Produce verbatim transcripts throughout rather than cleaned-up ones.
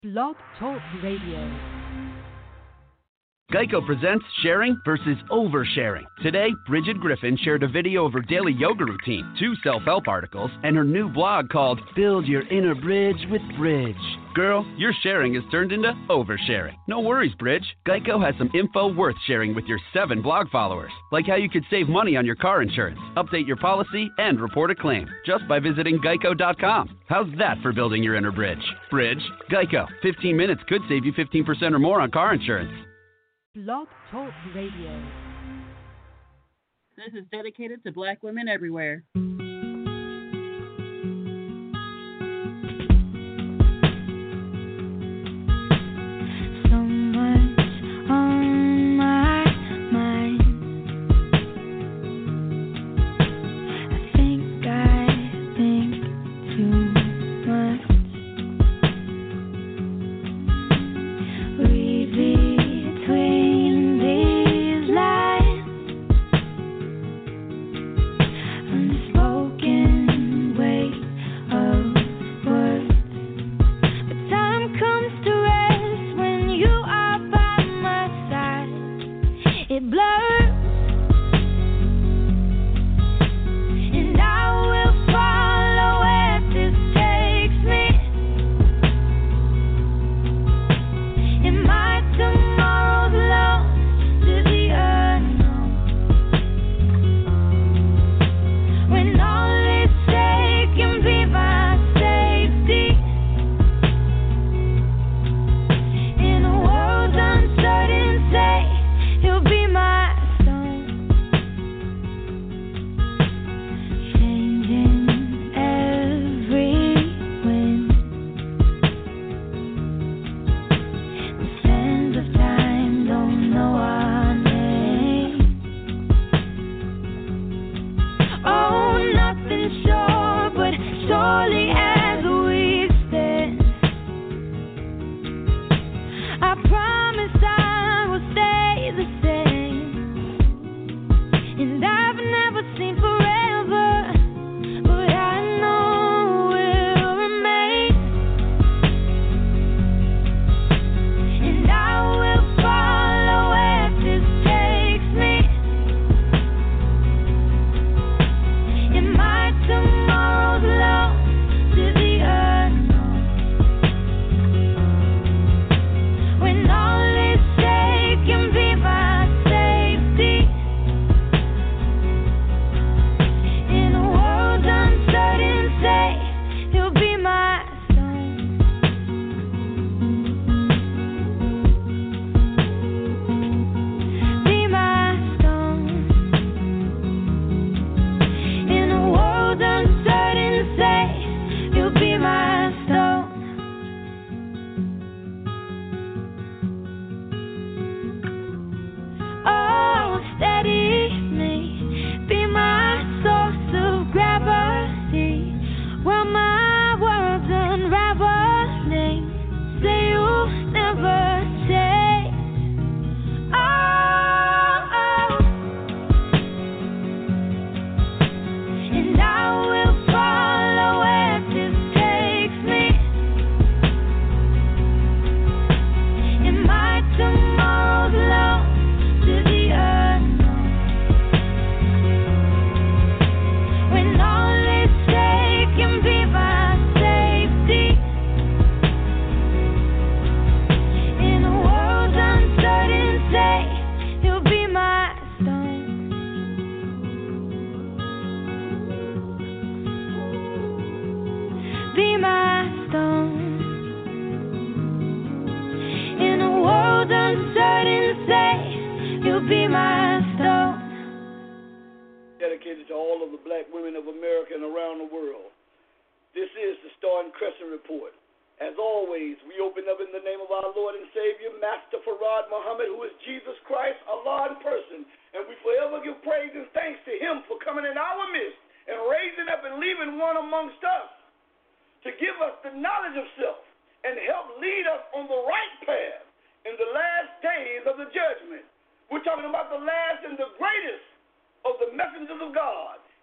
Blog Talk Radio. Geico presents sharing versus oversharing. Today, Bridget Griffin shared a video of her daily yoga routine, two self-help articles, and her new blog called Build Your Inner Bridge with Bridge. Girl, your sharing has turned into oversharing. No worries, Bridge. Geico has some info worth sharing with your seven blog followers, like how you could save money on your car insurance, update your policy, and report a claim just by visiting geico dot com. How's that for building your inner bridge? Bridge, Geico. fifteen minutes could save you fifteen percent or more on car insurance. Blog Talk Radio. This is dedicated to Black women everywhere.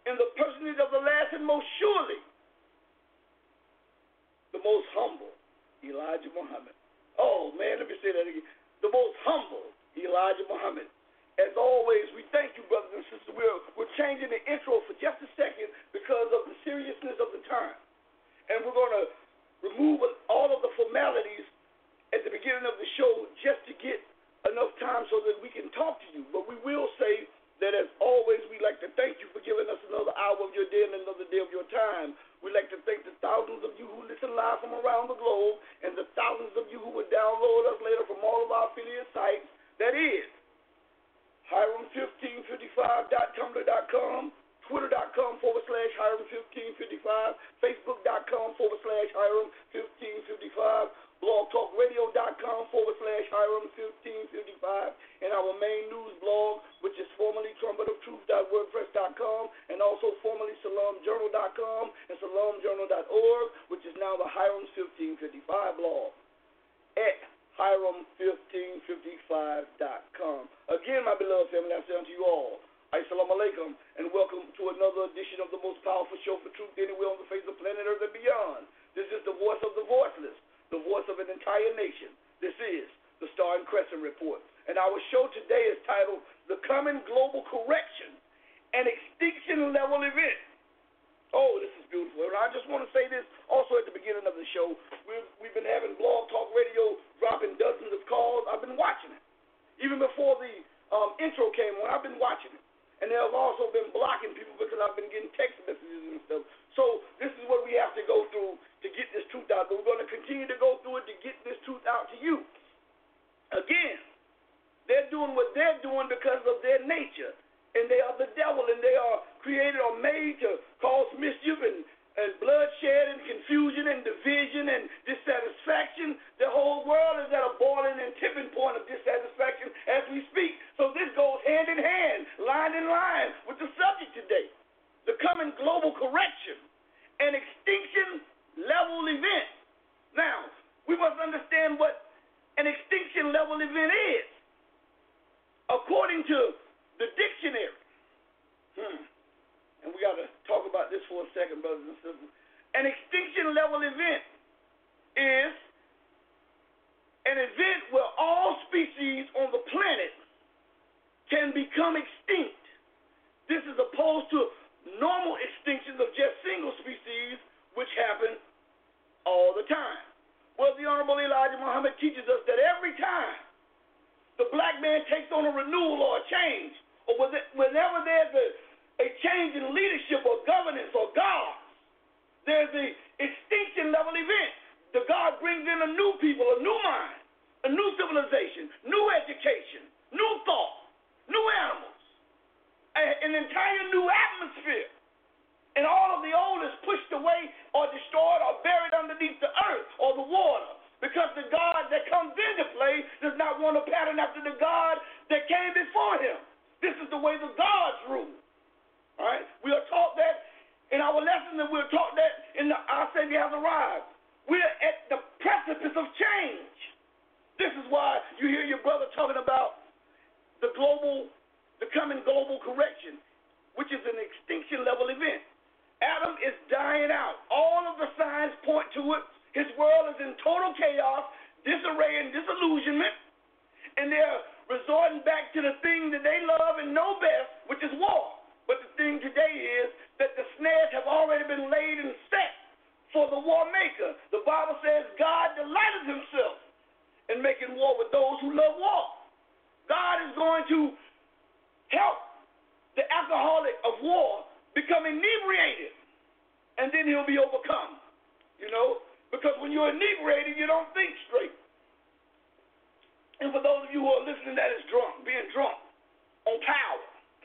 The most humble, Elijah Muhammad. Oh, man, let me say that again. The most humble Elijah Muhammad. As always, we thank you, brothers and sisters. We're, we're changing the intro for just a second because of the seriousness of the time. And we're going to remove all of the formalities at the beginning of the show just to get enough time so that we can talk to you. But we will say that, as always, we'd like to thank you for giving us another hour of your day and another day of your time. We'd like to thank the thousands of you who listen live from around the globe and the thousands of you who would download us later from all of our affiliate sites. That is Hiram fifteen fifty-five dot tumblr dot com, twitter.com forward slash Hiram fifteen fifty-five, facebook.com forward slash Hiram fifteen fifty-five, blogtalkradio.com forward slash Hiram fifteen fifty-five, and our main news blog, which is formerly trumpet of truth dot wordpress dot com, and also formerly salam journal dot com and salam journal dot org, which is now the Hiram fifteen fifty-five blog at Hiram fifteen fifty-five dot com. Again, my beloved family, I say unto you all, Assalamu alaikum, and welcome to another edition of the most powerful show for truth anywhere on the face of planet Earth and beyond. This is the voice of the voiceless, the voice of an entire nation. This is the Star and Crescent Report. And our show today is titled The Coming Global Correction, an Extinction Level Event. Oh, this is beautiful. And I just want to say this also at the beginning of the show. We've, we've been having Blog Talk Radio dropping dozens of calls. I've been watching it. Even before the um, intro came on, I've been watching it. And they have also been blocking people because I've been getting text messages and stuff. So this is what we have to go through to get this truth out. But we're going to continue to go through it to get this truth out to you. Again, they're doing what they're doing because of their nature. And they are the devil, and they are created or made to cause mischief and, and bloodshed and confusion and division and dissatisfaction. The whole world is at a boiling and tipping point of dissatisfaction as we speak. So this goes hand in hand, line in line with the subject today. The coming global correction, an extinction level event. Now, we must understand what an extinction level event is. According to the dictionary, hmm. and we got to talk about this for a second, brothers and sisters. An extinction level event is an event where all species on the planet can become extinct. This is opposed to normal extinctions of just single species, which happen all the time. Well, the Honorable Elijah Muhammad teaches us that every time the black man takes on a renewal or a change, or whenever there's a, a change in leadership or governance or God, there's an extinction level event. The God brings in a new people, a new mind, a new civilization, new education, new thought, new animals, a, an entire new atmosphere. And all of the old is pushed away or destroyed or buried underneath the earth or the water. Because the God that comes into play does not want to pattern after the God that came before him. This is the way the gods rule. All right? We are taught that in our lesson, and we're taught that in the Our Savior Has Arrived. We're at the precipice of change. This is why you hear your brother talking about the global, the coming global correction, which is an extinction level event. Adam is dying out. All of the signs point to it. His world is in total chaos, disarray, and disillusionment, and they're resorting back to the thing that they love and know best, which is war. But the thing today is that the snares have already been laid and set for the war maker. The Bible says God delighted himself in making war with those who love war. God is going to help the alcoholic of war become inebriated, and then he'll be overcome, you know? Because when you're inebriated, you don't think straight. And for those of you who are listening, that is drunk, being drunk on power.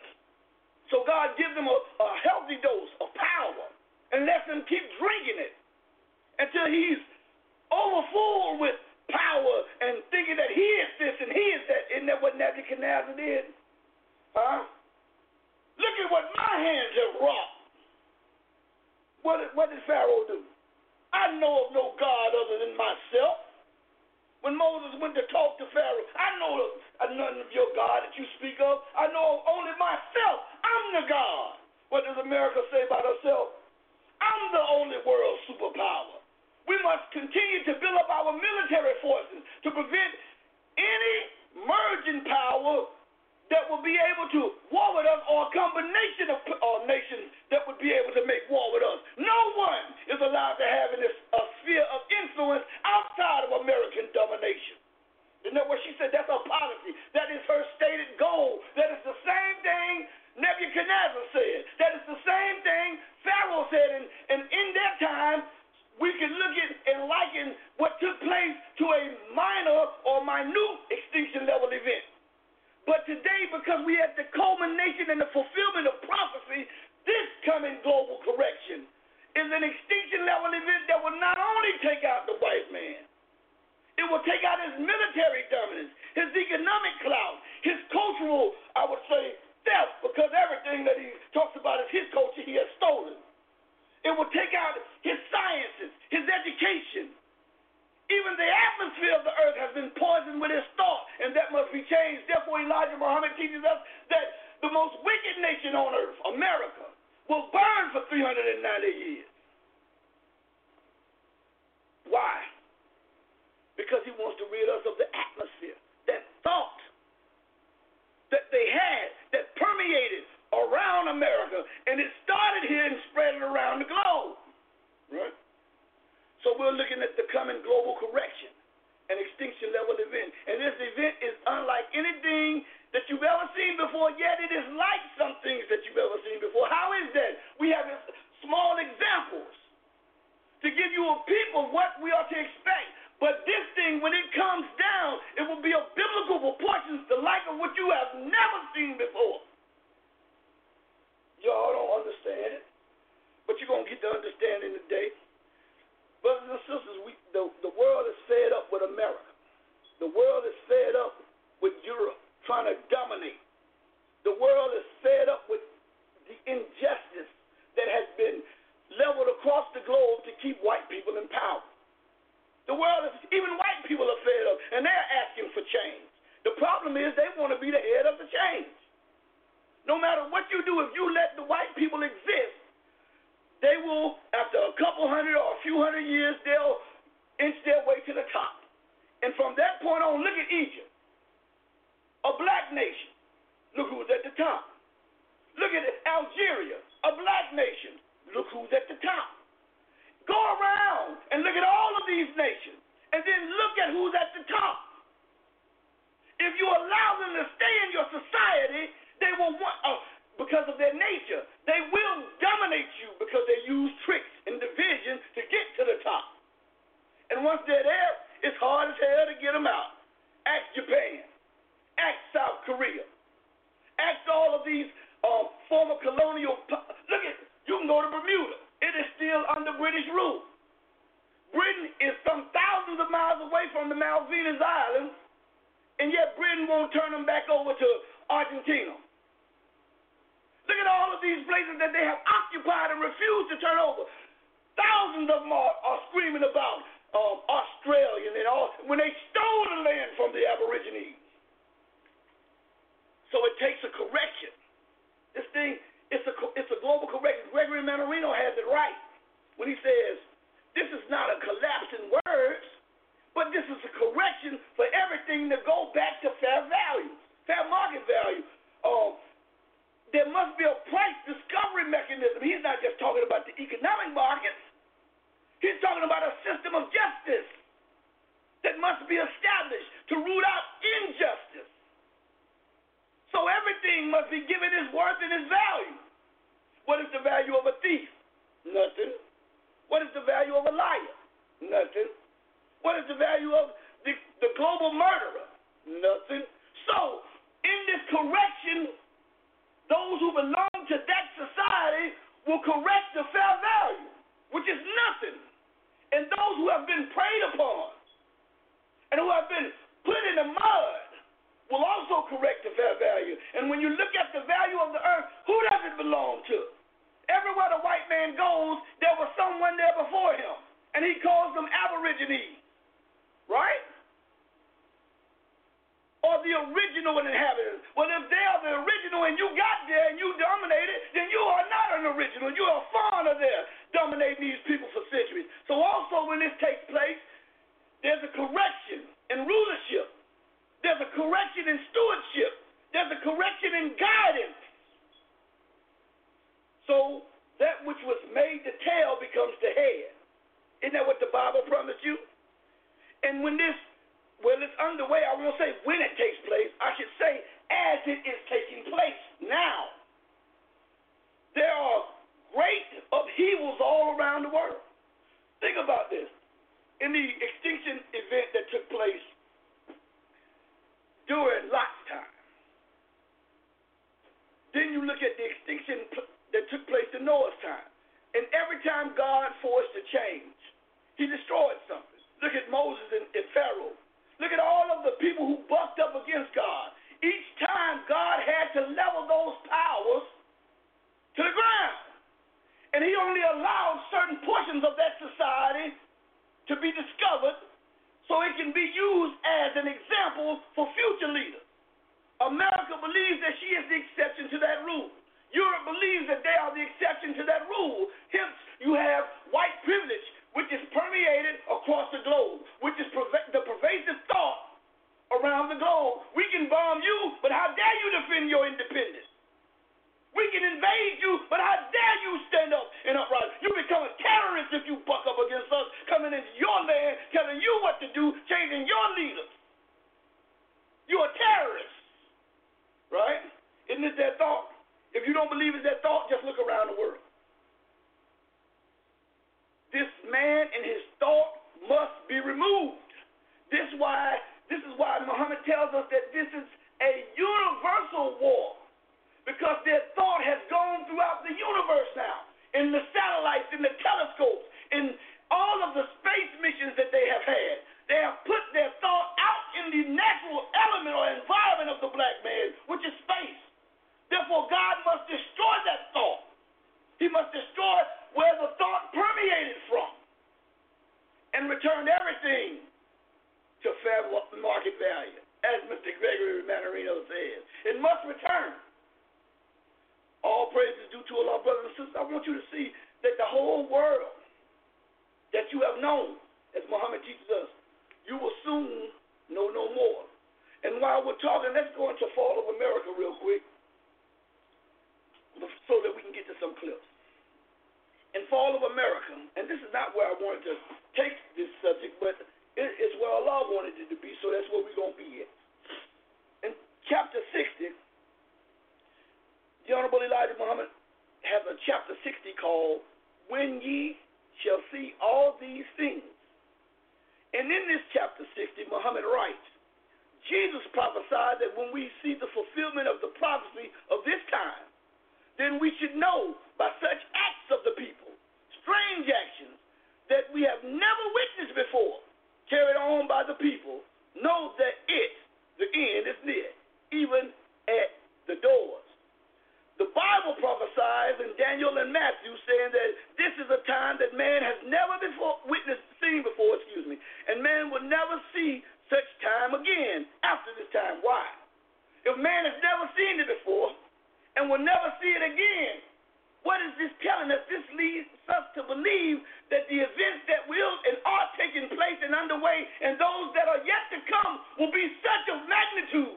So God gives them a, a healthy dose of power and lets them keep drinking it until he's overfull with power and thinking that he is this and he is that. Isn't that what Nebuchadnezzar did? Huh? Look at what my hands have wrought. What did, what did Pharaoh do? I know of no God other than myself. When Moses went to talk to Pharaoh, I know of none of your God that you speak of. I know of only myself. I'm the God. What does America say about herself? I'm the only world superpower. We must continue to build up our our military forces to prevent any merging power that will be able to war with us, or a combination of uh, nations that would be able to make war with us. No one is allowed to have in this a sphere of influence outside of American domination. Isn't that what she said? That's her policy. That is her stated goal. That is the same thing Nebuchadnezzar said. That is the same thing Pharaoh said. And, and in that time, we can look at and liken what took place to a minor or minute extinction level event. But today, because we at the culmination and the fulfillment of prophecy, this coming global correction is an extinction level event that will not only take out the white man, it will take out his military dominance, his economic clout, his cultural, I would say, theft, because everything that he talks about is his culture he has stolen. It will take out his sciences, his education. Even the atmosphere of the earth has been poisoned with his thought, and that must be changed. Therefore, Elijah Muhammad teaches us that the most wicked nation on earth, America, will burn for three hundred ninety years. Why? Because he wants to rid us of the atmosphere, that thought that they had that permeated around America, and it started here and spread it around the globe. Right? So we're looking at the coming global correction, an extinction level event. And this event is unlike anything that you've ever seen before, yet it is like some things that you've ever seen before. How is that? We have small examples to give you a peep of what we are to expect. But this thing, when it comes down, it will be of biblical proportions, the like of what you have never seen before. Y'all don't understand it, but you're going to get the understanding today. Brothers and sisters, we, the, the world is fed up with America. The world is fed up with Europe trying to dominate. The world is fed up with the injustice that has been leveled across the globe to keep white people in power. The world is, even white people are fed up, and they're asking for change. The problem is they want to be the head of the change. No matter what you do, if you let the white people exist, they will, after a couple hundred or a few hundred years, they'll inch their way to the top. And from that point on, look at Egypt, a black nation. Look who's at the top. Look at Algeria, a black nation. Look who's at the top. Go around and look at all of these nations, and then look at who's at the top. If you allow them to stay in your society, they will want, uh, because of their nature, they will dominate you because they use tricks and division to get to the top. And once they're there, it's hard as hell to get them out. Ask Japan. Ask South Korea. Ask all of these uh, former colonial, look at, you can go to Bermuda. It is still under British rule. Britain is some thousands of miles away from the Malvinas Islands, and yet Britain won't turn them back over to Argentina. Look at all of these places that they have occupied and refused to turn over. Thousands of them are, are screaming about um, Australia and all, when they stole the land from the Aborigines. So it takes a correction. This thing, it's a, it's a global correction. Gregory Mannarino has it right when he says, this is not a collapse in words, but this is a correction for everything to go back to fair value, fair market value. Um, There must be a price discovery mechanism. He's not just talking about the economic markets. He's talking about a system of justice that must be established to root out injustice. So everything must be given its worth and its value. What is the value of a thief? Nothing. What is the value of a liar? Nothing. What is the value of the, the global murderer? Nothing. So, in this correction, those who belong to that society will correct the fair value, which is nothing. And those who have been preyed upon and who have been put in the mud will also correct the fair value. And when you look at the value of the earth, who does it belong to? Everywhere the white man goes, there was someone there before him, and he calls them Aborigines, right? Or the original inhabitants. Well, if they are the original and you got there and you dominated, then you are not an original. You are a foreigner there, dominating these people for centuries. So also when this takes place, There's a correction in rulership. There's a correction in stewardship. There's a correction in guidance. So that which was made the tail becomes the head. Isn't that what the Bible promised you? And when this, well, it's underway, I won't say when it takes place. I should say as it is taking place now. There are great upheavals all around the world. Think about this. In the extinction event that took place during Lot's time, then you look at the extinction that took place in Noah's time. And every time God forced a change, he destroyed something. Look at Moses and, and Pharaoh. Look at all of the people who bucked up against God. Each time God had to level those powers to the ground. And he only allowed certain portions of that society to be discovered so it can be used as an example for future leaders. America believes that she is the exception to that rule. Europe believes that they are the exception to that rule. Hence, you have white privilege, which is permeated across the globe, which is perva- the pervasive thought around the globe. We can bomb you, but how dare you defend your independence? We can invade you, but how dare you stand up and upright? You become a terrorist if you buck up against us, coming into your land, telling you what to do, changing your leaders. You're a terrorist, right? Isn't it that thought? If you don't believe it's that thought, just look around the world. This man and his thought must be removed. This why this is why Muhammad tells us that this is a universal war, because their thought has gone throughout the universe now, in the satellites, in the telescopes, in all of the space missions that they have had. They have put their thought out in the natural element or environment of the black man, which is space. Therefore, God must destroy that thought. He must destroy where the thought permeated from and return everything to fair market value, as Mister Gregory Mannarino says. It must return. All praise is due to Allah, brothers and sisters. I want you to see that the whole world that you have known, as Muhammad teaches us, you will soon know no more. And while we're talking, let's go into Fall of America real quick so that we can get to some clips. In Fall of America, and this is not where I wanted to take this subject, but it's where Allah wanted it to be, so that's where we're going to be at. In chapter sixty, the Honorable Elijah Muhammad has a chapter sixty called When Ye Shall See All These Things. And in this chapter sixty, Muhammad writes, Jesus prophesied that when we see the fulfillment of the prophecy of this time, then we should know by such acts of the people, strange actions that we have never witnessed before, carried on by the people, know that it, the end, is near, even at the doors. The Bible prophesies in Daniel and Matthew saying that this is a time that man has never before witnessed, seen before, excuse me, and man will never see such time again after this time. Why? If man has never seen it before and will never see it again, what is this telling us? This leads us to believe that the events that will and are taking place and underway and those that are yet to come will be such of magnitude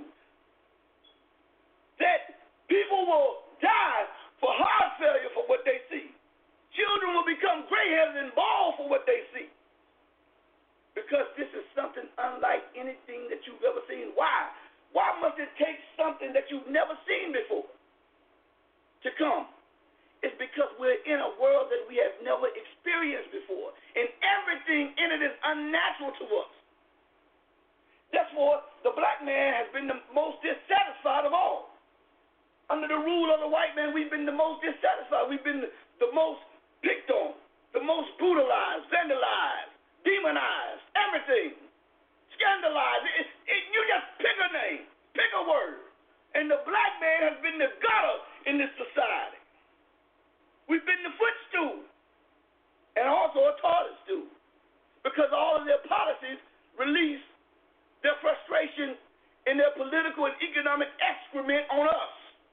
that people will die for heart failure for what they see. Children will become gray-headed and bald for what they see. Because this is something unlike anything that you've ever seen. Why? Why must it take something that you've never seen before to come? It's because we're in a world that we have never experienced before. And everything in it is unnatural to us. Therefore, the black man has been the most dissatisfied of all. Under the rule of the white man, we've been the most dissatisfied. We've been the, the most picked on, the most brutalized, vandalized, demonized, everything, scandalized. It, it, you just pick a name, pick a word. And the black man has been the gutter in this society. We've been the footstool and also a toilet stool because all of their policies release their frustration and their political and economic excrement on us.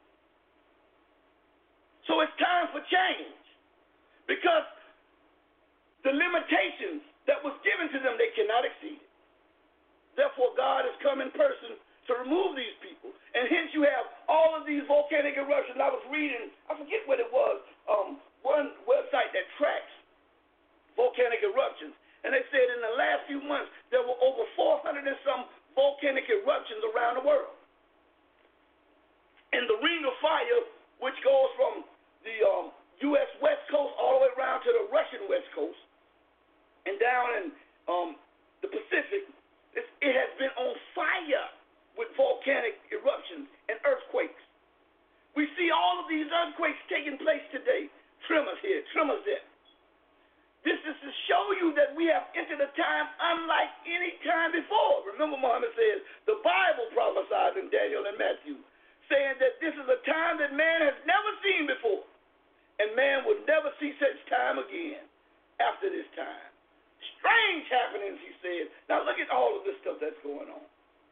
So it's time for change because the limitations that was given to them, they cannot exceed it. Therefore, God has come in person to remove these people. And hence you have all of these volcanic eruptions. I was reading, I forget what it was, um, one website that tracks volcanic eruptions. And they said in the last few months, there were over four hundred and some volcanic eruptions around the world. And the Ring of Fire, which goes from the um, U S West Coast all the way around to the Russian West Coast, and down in um, the Pacific, it's, it has been on fire with volcanic eruptions and earthquakes. We see all of these earthquakes taking place today. Tremors here, tremors there. This is to show you that we have entered a time unlike any time before. Remember, Muhammad says, the Bible prophesied in Daniel and Matthew, saying that this is a time that man has never seen before, and man will never see such time again after this time. Strange happenings, he said. Now look at all of this stuff that's going on.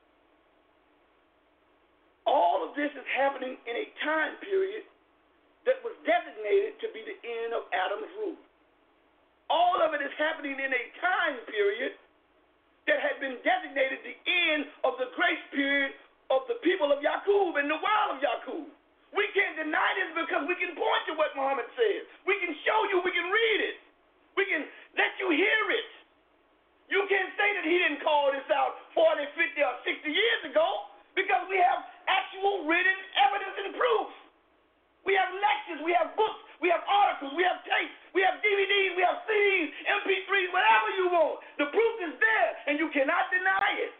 All of this is happening in a time period that was designated to be the end of Adam's rule. All of it is happening in a time period that had been designated the end of the grace period of the people of Yaqub and the world of Yaqub. We can't deny this because we can point to what Muhammad says. We can show you, we can read it. We can let you hear it. You can't say that he didn't call this out forty, fifty, or sixty years ago because we have actual written evidence and proof. We have lectures, we have books, we have articles, we have tapes, we have D V Ds, we have C Ds, M P threes, whatever you want. The proof is there, and you cannot deny it.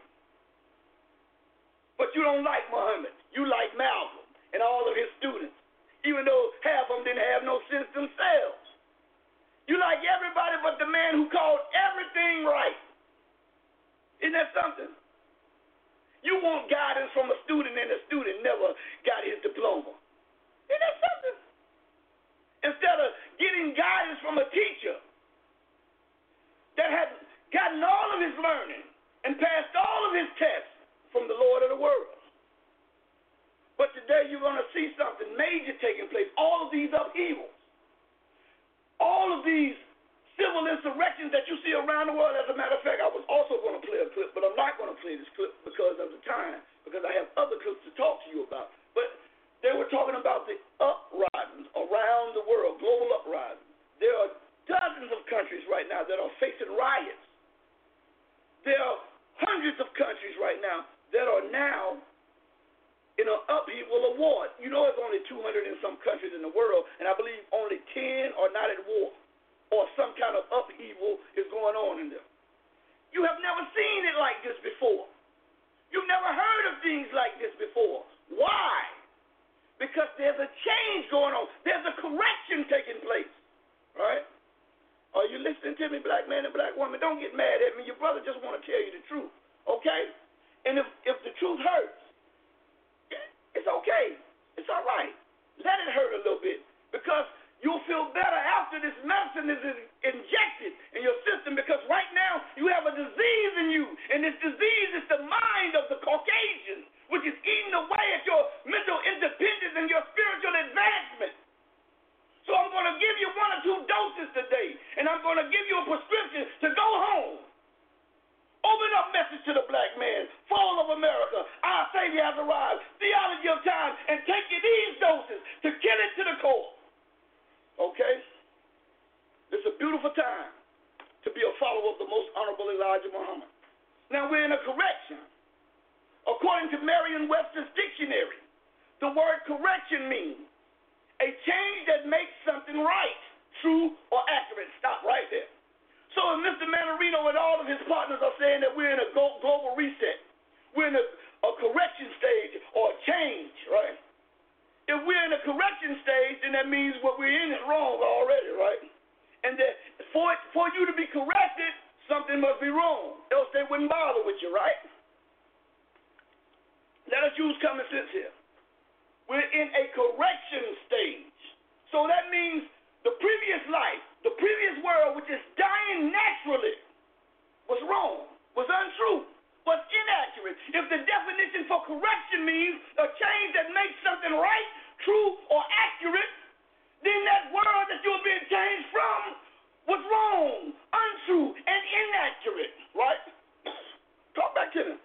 But you don't like Muhammad. You like Malcolm and all of his students, even though half of them didn't have no sense themselves. You like everybody but the man who called everything right. Isn't that something? You want guidance from a student, and the student never got his diploma. Isn't that something? Instead of getting guidance from a teacher that had gotten all of his learning and passed all of his tests from the Lord of the world. But today you're going to see something major taking place. All of these upheavals, all of these civil insurrections that you see around the world. As a matter of fact, I was also going to play a clip, but I'm not going to play this clip because of the time, because I have other clips to talk to you about. But they were talking about the uprisings around the world, global uprisings. There are dozens of countries right now that are facing riots. There are hundreds of countries right now that are now in an upheaval of war. You know, there's only two hundred and some countries in the world, and I believe only ten are not at war, or some kind of upheaval is going on in them. You have never seen it like this before. You've never heard of things like this before. Why? Because there's a change going on. There's a correction taking place. Right? Are you listening to me, black man and black woman? Don't get mad at me. Your brother just want to tell you the truth. Okay? And if, if the truth hurts, it's okay. It's all right. Let it hurt a little bit, because you'll feel better after this medicine is injected in your system, because right now you have a disease in you, and this disease is the mind of the Caucasian, which is eating away at your mental independence and your spiritual advancement. So I'm going to give you one or two doses today, and I'm going to give you a prescription to go home. Open up message to the black man. Fall of America. Our Savior has arrived. Theology of time. And take you these doses to kill it to the core. Okay? It's a beautiful time to be a follower of the most honorable Elijah Muhammad. Now we're in a correction. According to Merriam-Webster's dictionary, the word correction means a change that makes something right, true, or accurate. Stop right there. So if Mister Manarino and all of his partners are saying that we're in a global reset, we're in a, a correction stage or a change, right? If we're in a correction stage, then that means what we're in is wrong already, right? And that for, for you to be corrected, something must be wrong, else they wouldn't bother with you, right? Let us use common sense here. We're in a correction stage. So that means the previous life, the previous world, which is dying naturally, was wrong, was untrue, was inaccurate. If the definition for correction means a change that makes something right, true, or accurate, then that world that you're being changed from was wrong, untrue, and inaccurate, right? Talk back to them.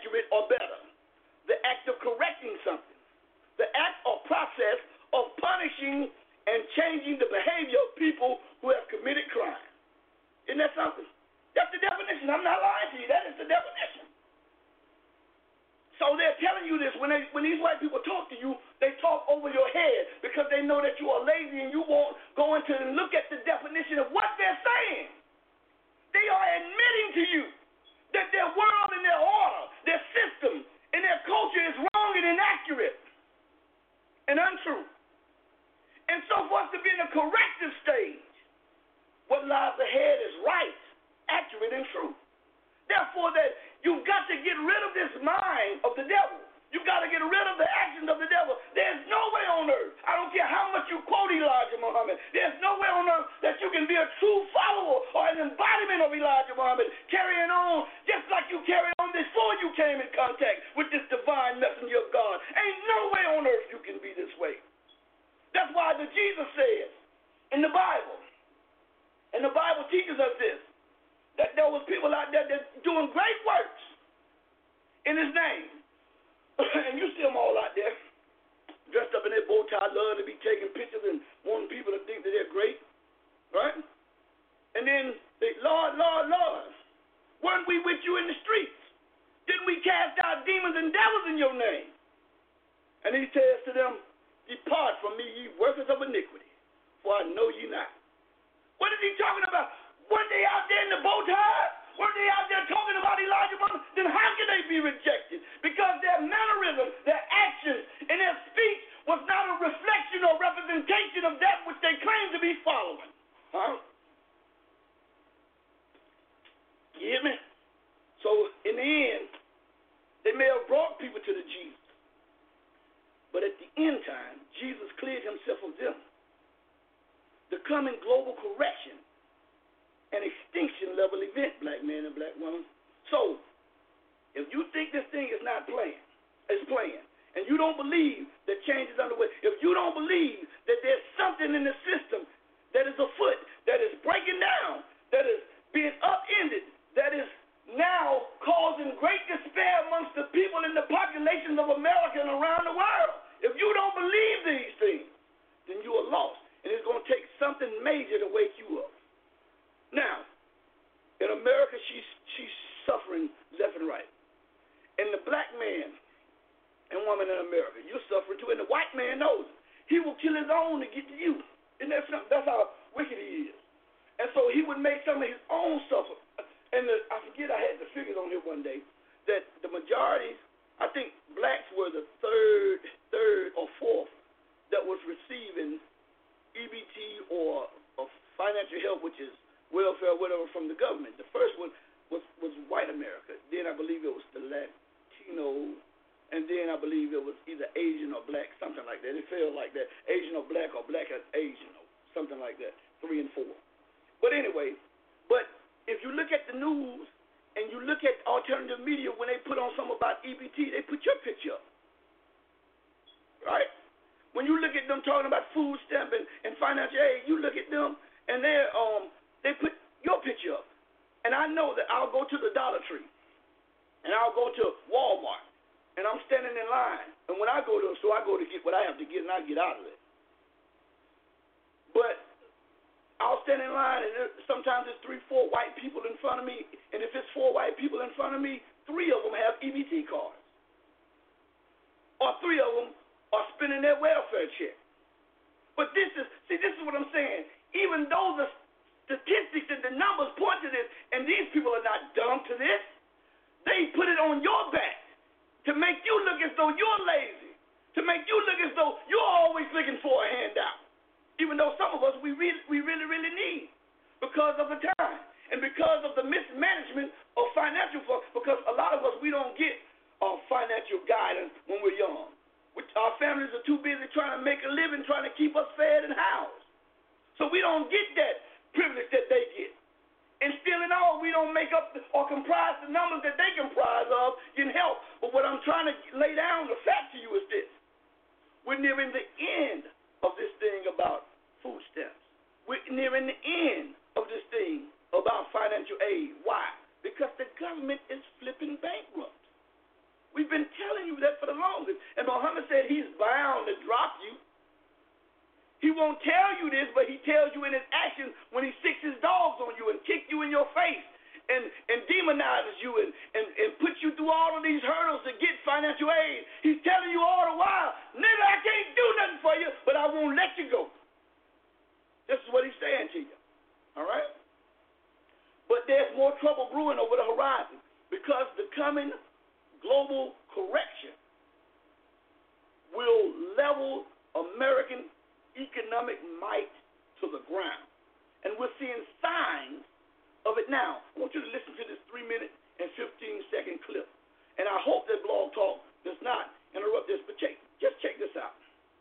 accurate or better. The act of correcting something. The act or process of punishing and changing the behavior of people who have committed crime. Isn't that something? That's the definition. I'm not lying to you. That is the definition. So they're telling you this. When they, when these white people talk to you, they talk over your head because they know that you are lazy and you won't go into and look at the definition of what they're saying. They are admitting to you that their world and their order, their system, and their culture is wrong and inaccurate and untrue. And so for us to be in a corrective stage, what lies ahead is right, accurate, and true. Therefore, that you've got to get rid of this mind of the devil. You've got to get rid of the actions of the devil. There's no way on earth, I don't care how much you quote Elijah Muhammad, there's no way on earth that you can be a true follower or an embodiment of Elijah Muhammad, carrying on just like you carried on before you came in contact with this divine messenger of God. Ain't no way on earth you can be this way. That's why the Jesus says in the Bible, and the Bible teaches us this, that there was people out there that doing great works in his name. And you see them all out there, dressed up in their bow tie, love to be taking pictures and wanting people to think that they're great, right? And then they, Lord, Lord, Lord, weren't we with you in the streets? Didn't we cast out demons and devils in your name? And he says to them, depart from me, ye workers of iniquity, for I know ye not. What is he talking about? Weren't they out there in the bow ties? Weren't they out there talking about Elijah Muhammad? Then how can they be rejected? Because their mannerism, their actions, and their speech was not a reflection or representation of that which they claim to be following. Huh? You hear me? So in the end, they may have brought people to the Jesus. But at the end time, Jesus cleared himself of them. The coming global correction, an extinction level event, black man and black woman. So, if you think this thing is not playing, it's playing, and you don't believe that change is underway, if you don't believe that there's something in the system that is afoot, that is breaking down, that is being upended, that is now causing great despair amongst the people in the populations of America and around the world, if you don't believe these things, then you are lost, and it's going to take something major to wake you up. Now, in America, she's she's suffering left and right. And the black man and woman in America, you're suffering too. And the white man knows it. He will kill his own to get to you. And that's, that's how wicked he is. And so he would make some of his own suffer. And the, I forget, I had the figures on here one day, that the majority, I think blacks were the third, third or fourth that was receiving E B T or, or financial help, which is welfare, whatever, from the government. The first one was, was white America. Then I believe it was the Latino, and then I believe it was either Asian or black, something like that. It felt like that, Asian or black or black or Asian or something like that, three and four. But anyway, but if you look at the news and you look at alternative media, when they put on something about E B T, they put your picture up, right? When you look at them talking about food stamp and, and financial aid, you look at them and they're um. They put your picture up. And I know that I'll go to the Dollar Tree, and I'll go to Walmart, and I'm standing in line. And when I go to, so I go to get what I have to get, and I get out of it. But I'll stand in line, and there, sometimes there's three, four white people in front of me, and if it's four white people in front of me, three of them have E B T cards. Or three of them are spending their welfare check. But this is, see, this is what I'm saying. Even though the statistics and the numbers point to this, and these people are not dumb to this, they put it on your back to make you look as though you're lazy, to make you look as though you're always looking for a handout, even though some of us we really, we really, really need because of the time and because of the mismanagement of financial funds, because a lot of us, we don't get uh, financial guidance when we're young. Our families are too busy trying to make a living, trying to keep us fed and housed. So we don't get that privilege that they get. And still in all, we don't make up or comprise the numbers that they comprise of in help. But what I'm trying to lay down the fact to you is this. We're nearing the end of this thing about food stamps. We're nearing the end of this thing about financial aid. Why? Because the government is flipping bankrupt. We've been telling you that for the longest. And Muhammad said he's bound to drop you. He won't tell you this, but he tells you in his actions when he sticks his dogs on you and kicks you in your face and, and demonizes you and, and, and puts you through all of these hurdles to get financial aid. He's telling you all the while, nigga, I can't do nothing for you, but I won't let you go. This is what he's saying to you. All right? But there's more trouble brewing over the horizon because the coming global correction will level American economic might to the ground. And we're seeing signs of it now. I want you to listen to this three minute and fifteen second clip. And I hope that Blog Talk does not interrupt this, but check, just check this out.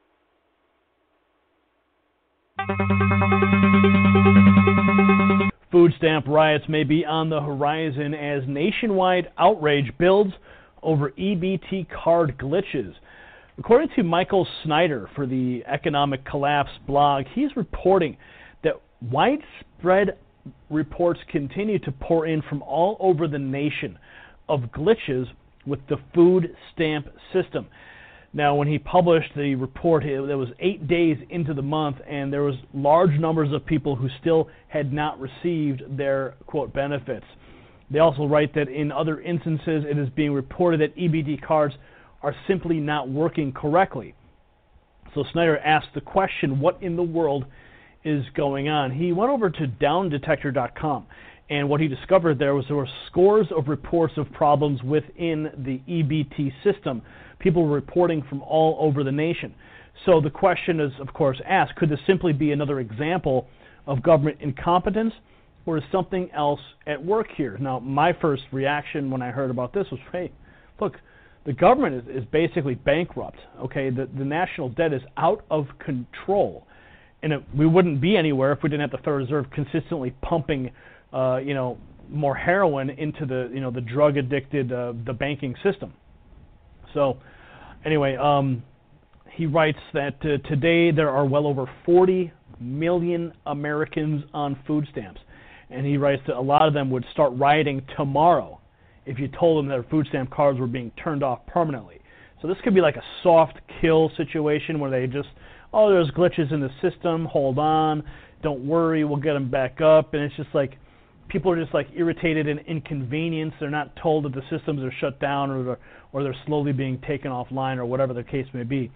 Food stamp riots may be on the horizon as nationwide outrage builds over E B T card glitches. According to Michael Snyder for the Economic Collapse blog, he's reporting that widespread reports continue to pour in from all over the nation of glitches with the food stamp system. Now, when he published the report, it was eight days into the month, and there was large numbers of people who still had not received their, quote, benefits. They also write that in other instances, it is being reported that E B T cards are simply not working correctly. So Snyder asked the question, what in the world is going on? He went over to down detector dot com, and what he discovered there was there were scores of reports of problems within the E B T system. People were reporting from all over the nation. So the question is, of course, asked, could this simply be another example of government incompetence, or is something else at work here? Now, my first reaction when I heard about this was, hey, look, the government is, is basically bankrupt. Okay, the, the national debt is out of control, and it, we wouldn't be anywhere if we didn't have the Federal Reserve consistently pumping, uh, you know, more heroin into the, you know, the drug-addicted, uh, the banking system. So, anyway, um, he writes that uh, today there are well over forty million Americans on food stamps, and he writes that a lot of them would start rioting tomorrow if you told them their food stamp cards were being turned off permanently. So this could be like a soft kill situation where they just, oh, there's glitches in the system, hold on, don't worry, we'll get them back up. And it's just like, people are just like irritated and inconvenienced. They're not told that the systems are shut down or they're, or they're slowly being taken offline or whatever the case may be.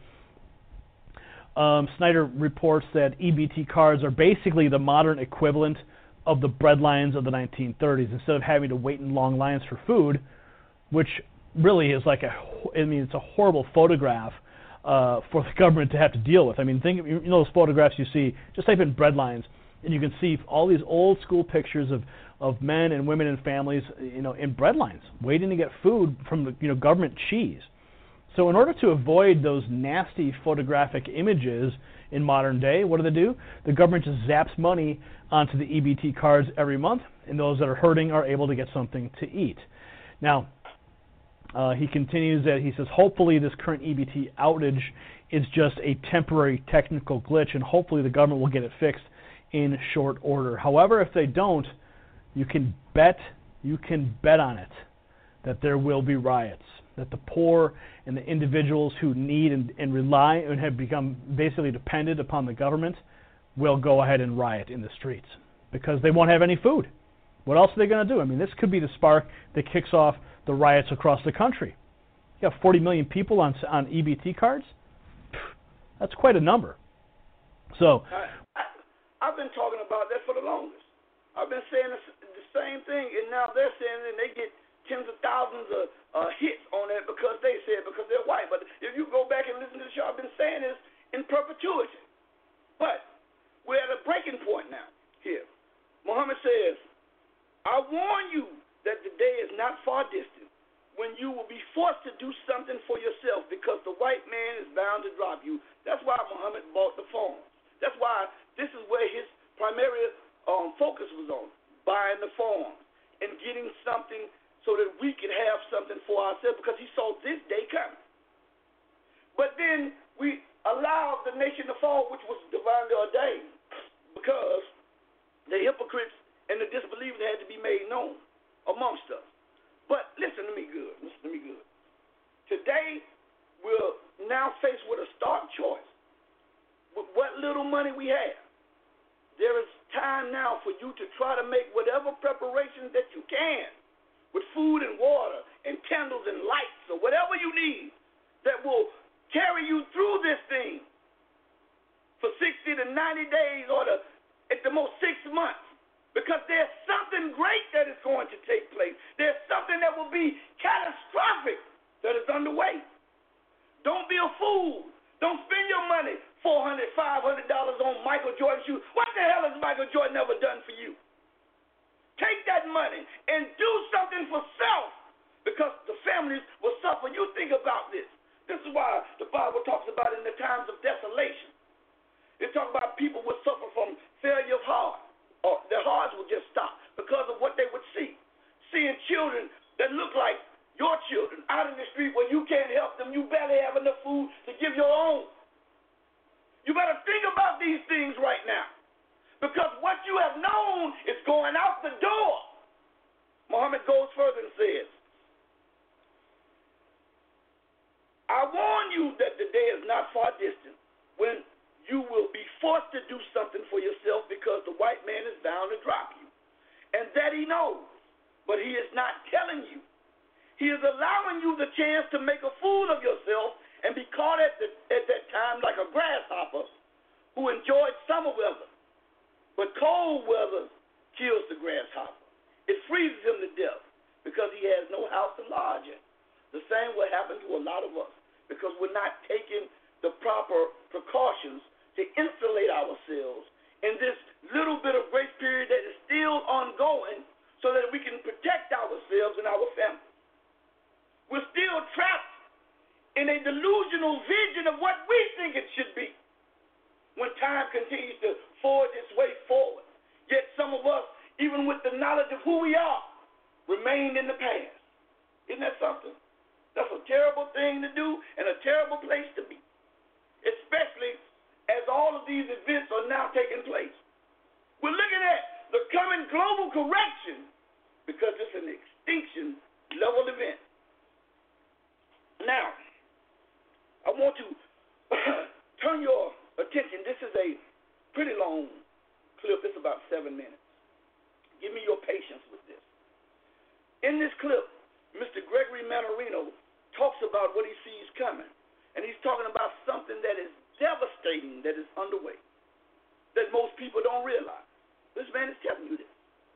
Um, Snyder reports that E B T cards are basically the modern equivalent of the bread lines of the nineteen thirties. Instead of having to wait in long lines for food, which really is like a, I mean, it's a horrible photograph uh, for the government to have to deal with. I mean, think, you know those photographs you see, just type in bread lines, and you can see all these old school pictures of, of men and women and families, you know, in bread lines, waiting to get food from the, you know, government cheese. So in order to avoid those nasty photographic images in modern day, what do they do? The government just zaps money onto the E B T cards every month, and those that are hurting are able to get something to eat. Now, uh, he continues that he says, hopefully this current E B T outage is just a temporary technical glitch, and hopefully the government will get it fixed in short order. However, if they don't, you can bet, you can bet on it that there will be riots, that the poor and the individuals who need and, and rely and have become basically dependent upon the government will go ahead and riot in the streets because they won't have any food. What else are they going to do? I mean, this could be the spark that kicks off the riots across the country. You have forty million people on on E B T cards. That's quite a number. So, I, I, I've been talking about that for the longest. I've been saying the, the same thing, and now they're saying that they get tens of thousands of uh, hits on that because they said because they're white. But if you go back and listen to the show, I've been saying this in perpetuity. But we're at a breaking point now here. Muhammad says, I warn you that the day is not far distant when you will be forced to do something for yourself because the white man is bound to drop you. That's why Muhammad bought the farms. That's why this is where his primary um, focus was on, buying the farms and getting something so that we could have something for ourselves because he saw this day coming. But then we allowed the nation to fall, which was divinely ordained, because the hypocrites and the disbelievers had to be made known amongst us. But listen to me good. Listen to me good. there is time now for you to try to make whatever preparations that you can with food and water and candles and lights or whatever you need that will carry you through this thing for sixty to ninety days or the, at the most six months. Because there's something great that is going to take place. There's something that will be catastrophic that is underway. Don't be a fool. Don't spend your money, four hundred dollars, five hundred dollars on Michael Jordan shoes. What the hell has Michael Jordan ever done for you? Take that money and do something for self, because the families will suffer. You think about this. This is why the Bible talks about in the times of desolation. It talks about people will suffer from failure of heart, or their hearts will just stop because of what they would see. Seeing children that look like your children out in the street where you can't help them, you barely have enough food to give your own. You better think about these things right now, because what you have known is going out the door. Muhammad goes further and says, I warn you that the day is not far distant when you will be forced to do something for yourself, because the white man is bound to drop you. And that he knows, but he is not telling you. He is allowing you the chance to make a fool of yourself and be caught at, the, at that time like a grasshopper who enjoyed summer weather. But cold weather kills the grasshopper. It freezes him to death because he has no house to lodge in. The same will happen to a lot of us because we're not taking the proper precautions to insulate ourselves in this little bit of grace period that is still ongoing so that we can protect ourselves and our family. We're still trapped in a delusional vision of what we think it should be when time continues to forge its way forward. Yet some of us, even with the knowledge of who we are, remain in the past. Isn't that something? That's a terrible thing to do and a terrible place to be, especially as all of these events are now taking place. We're looking at the coming global correction because it's an extinction level event. Now, I want to turn your attention. This is a pretty long clip. It's about seven minutes. Give me your patience with this. In this clip, Mister Gregory Mannarino talks about what he sees coming. And he's talking about something that is devastating that is underway, that most people don't realize. This man is telling you this.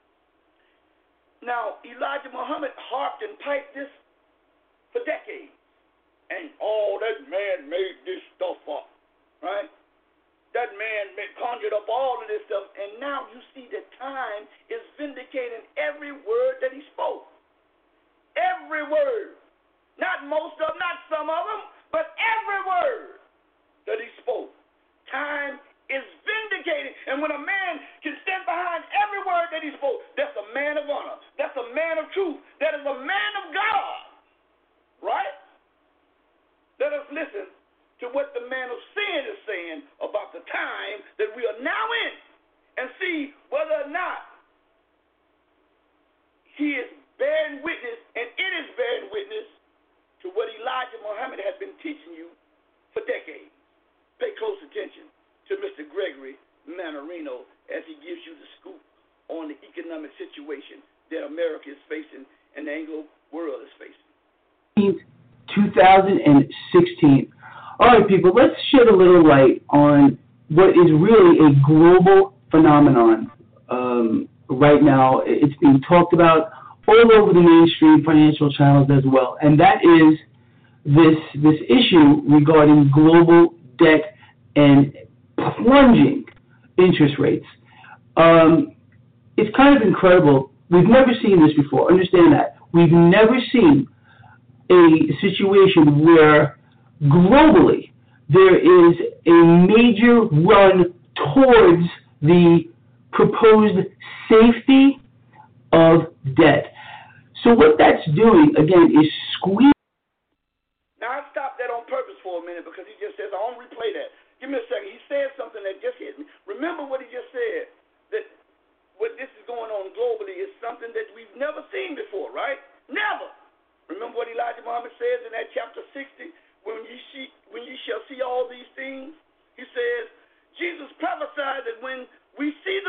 Now, Elijah Muhammad harped and piped this for decades. And, oh, that man made this stuff up, right? That man conjured up all of this stuff. And now you see that time is vindicating every word that he spoke. Every word. Not most of them, not some of them, but every word that he spoke. Time is vindicated. And when a man can stand behind every word that he spoke, that's a man of honor. That's a man of truth. That is a man of God. Right? Let us listen to what the man of sin is saying about the time that we are now in and see whether or not he is bearing witness, and it is bearing witness to what Elijah Muhammad has been teaching you for decades. Pay close attention to Mister Gregory Mannarino as he gives you the scoop on the economic situation that America is facing and the Anglo world is facing. two thousand sixteen. All right, people, let's shed a little light on what is really a global phenomenon um, right now. It's being talked about all over the mainstream financial channels as well, and that is this this issue regarding global debt and plunging interest rates. Um, it's kind of incredible. We've never seen this before. Understand that. We've never seen a situation where globally there is a major run towards the proposed safety of debt. So what that's doing, again, is squeezing. Now, I stopped that on purpose for a minute because he just says, I want to replay that. Give me a second. He said something that just hit me. Remember what he just said, that what this is going on globally is something that we've never seen before, right? Never. Remember what Elijah Muhammad says in that chapter sixty, when ye, see, when ye shall see all these things? He says, Jesus prophesied that when we see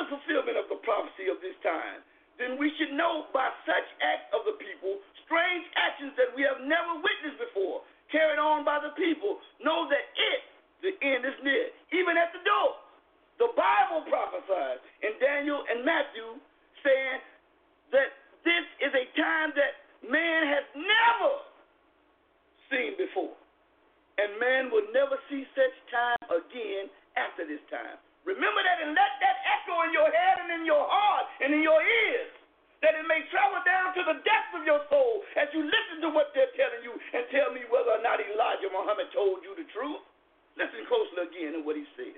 in Matthew saying that this is a time that man has never seen before. And man will never see such time again after this time. Remember that and let that echo in your head and in your heart and in your ears, that it may travel down to the depths of your soul as you listen to what they're telling you and tell me whether or not Elijah Muhammad told you the truth. Listen closely again to what he said.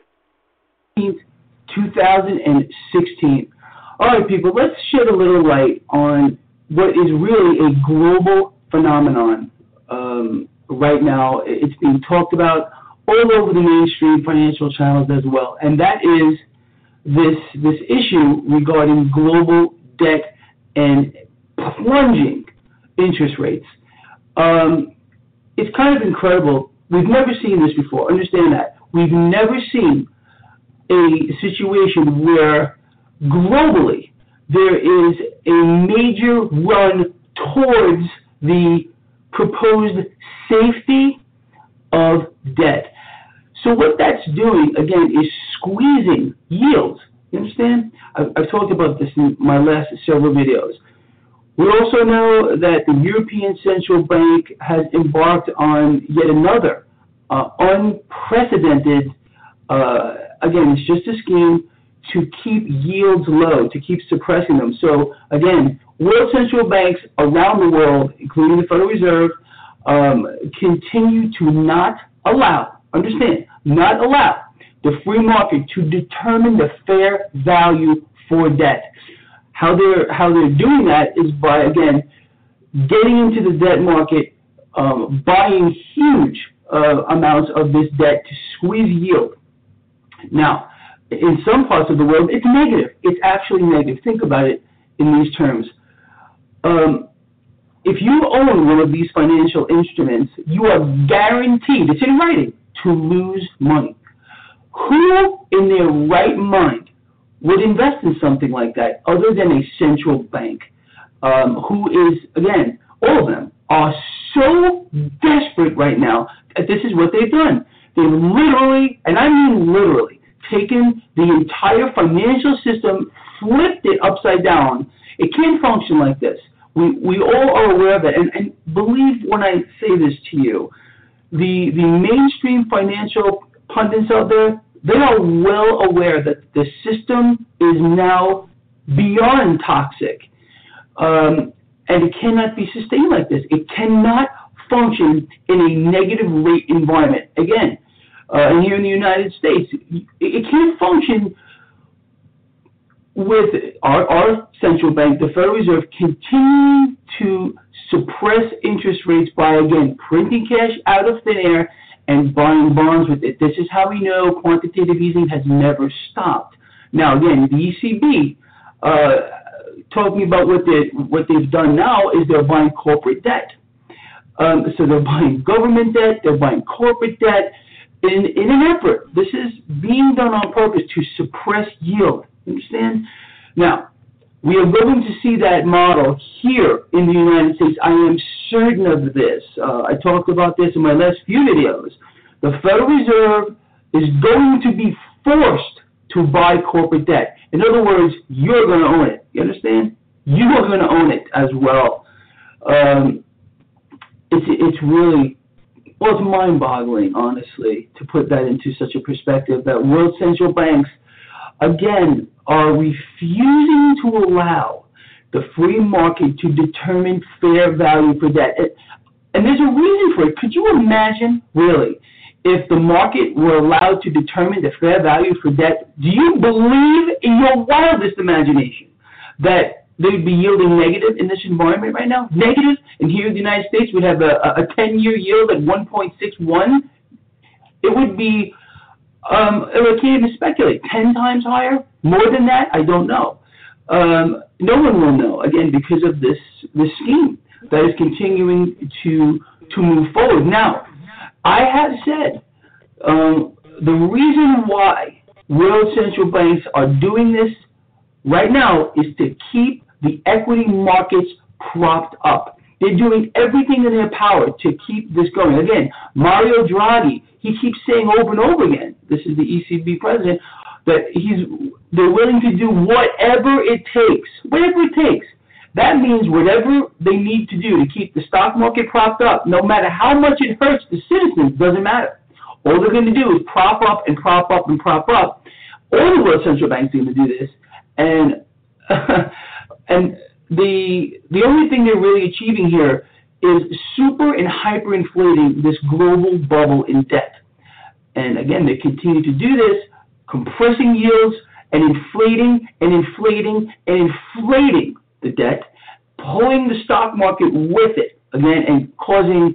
twenty sixteen. All right, people, let's shed a little light on what is really a global phenomenon um, right now. It's being talked about all over the mainstream financial channels as well, and that is this this issue regarding global debt and plunging interest rates. Um, it's kind of incredible. We've never seen this before. Understand that. We've never seen a situation where globally there is a major run towards the proposed safety of debt. So what that's doing, again, is squeezing yields. You understand? I've, I've talked about this in my last several videos. We also know that the European Central Bank has embarked on yet another uh, unprecedented, uh, again, it's just a scheme to keep yields low, to keep suppressing them. So, again, world central banks around the world, including the Federal Reserve, um, continue to not allow, understand, not allow the free market to determine the fair value for debt. How they're how they're doing that is by, again, getting into the debt market, um, buying huge uh, amounts of this debt to squeeze yield. Now, in some parts of the world, it's negative. It's actually negative. Think about it in these terms. Um, if you own one of these financial instruments, you are guaranteed, it's in writing, to lose money. Who in their right mind would invest in something like that other than a central bank um, who is, again, all of them are so desperate right now that this is what they've done. They've literally, and I mean literally, taken the entire financial system, flipped it upside down. It can't function like this. We we all are aware of it. And, and believe when I say this to you, the the mainstream financial pundits out there, they are well aware that the system is now beyond toxic. Um, and it cannot be sustained like this. It cannot function in a negative rate environment. Again, uh, and here in the United States, it, it can't function with our, our central bank, the Federal Reserve, continuing to suppress interest rates by, again, printing cash out of thin air and buying bonds with it. This is how we know quantitative easing has never stopped. Now, again, the E C B, uh, talking about what, they, what they've done now is they're buying corporate debt. Um, so they're buying government debt, they're buying corporate debt in, in an effort. This is being done on purpose to suppress yield. Understand? Now, we are going to see that model here in the United States. I am certain of this. Uh, I talked about this in my last few videos. The Federal Reserve is going to be forced to buy corporate debt. In other words, you're going to own it. You understand? You are going to own it as well. Um, it's it's really, well, it's mind-boggling, honestly, to put that into such a perspective that world central banks, again, are refusing to allow the free market to determine fair value for debt. And there's a reason for it. Could you imagine, really, if the market were allowed to determine the fair value for debt? Do you believe in your wildest imagination that they'd be yielding negative in this environment right now? Negative? And here in the United States, we'd have a, a ten-year yield at one point six one. It would be, um, I can't even speculate, ten times higher? More than that? I don't know. Um, no one will know, again, because of this, this scheme that is continuing to, to move forward. Now, I have said um, the reason why world central banks are doing this right now is to keep the equity markets propped up. They're doing everything in their power to keep this going. Again, Mario Draghi, he keeps saying over and over again, this is the E C B president, that he's they're willing to do whatever it takes, whatever it takes. That means whatever they need to do to keep the stock market propped up, no matter how much it hurts the citizens, doesn't matter. All they're going to do is prop up and prop up and prop up. All the world central banks are going to do this, and and the the only thing they're really achieving here is super and hyperinflating this global bubble in debt. And again, they continue to do this, compressing yields and inflating and inflating and inflating the debt, pulling the stock market with it, again, and causing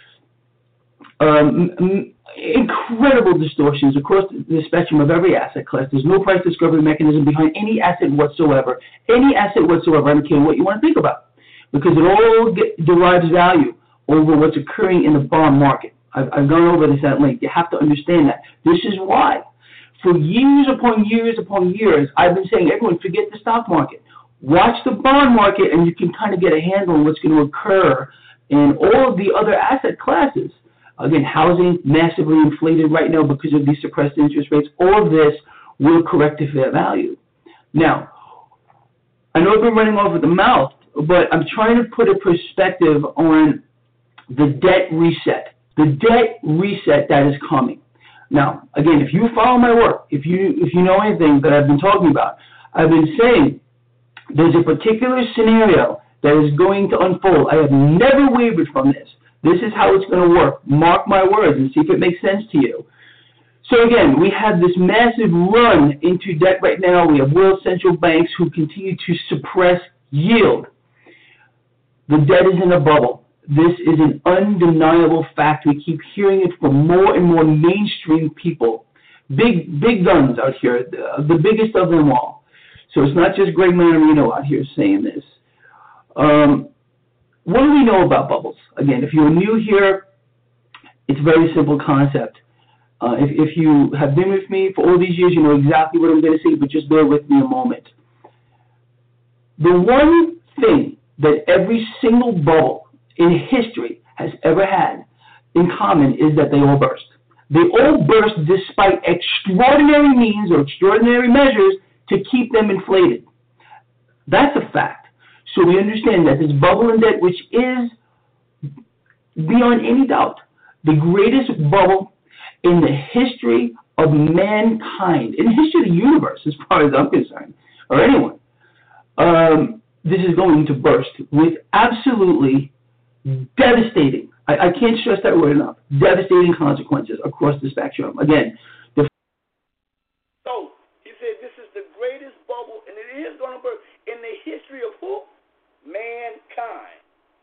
um, incredible distortions across the spectrum of every asset class. There's no price discovery mechanism behind any asset whatsoever, any asset whatsoever. I don't care what you want to think about, because it all get, derives value over what's occurring in the bond market. I've, I've gone over this at length. You have to understand that. This is why, for years upon years upon years, I've been saying, everyone, forget the stock market. Watch the bond market, and you can kind of get a handle on what's going to occur in all of the other asset classes. Again, housing massively inflated right now because of these suppressed interest rates. All of this will correct to fair value. Now, I know I've been running off with the mouth, but I'm trying to put a perspective on the debt reset, the debt reset that is coming. Now, again, if you follow my work, if you if you know anything that I've been talking about, I've been saying there's a particular scenario that is going to unfold. I have never wavered from this. This is how it's going to work. Mark my words and see if it makes sense to you. So again, we have this massive run into debt right now. We have world central banks who continue to suppress yield. The debt is in a bubble. This is an undeniable fact. We keep hearing it from more and more mainstream people. Big, big guns out here, the, the biggest of them all. So it's not just Greg Mannarino out here saying this. Um, what do we know about bubbles? Again, if you're new here, it's a very simple concept. Uh, if, if you have been with me for all these years, you know exactly what I'm going to say, but just bear with me a moment. The one thing that every single bubble in history has ever had in common is that they all burst. They all burst despite extraordinary means or extraordinary measures to keep them inflated. That's a fact. So we understand that this bubble in debt, which is beyond any doubt the greatest bubble in the history of mankind, in the history of the universe, as far as I'm concerned, or anyone, um, this is going to burst with absolutely devastating, I, I can't stress that word enough, devastating consequences across the spectrum. Again, the so he said this is the greatest bubble, and it is going to burst in the history of who? Mankind.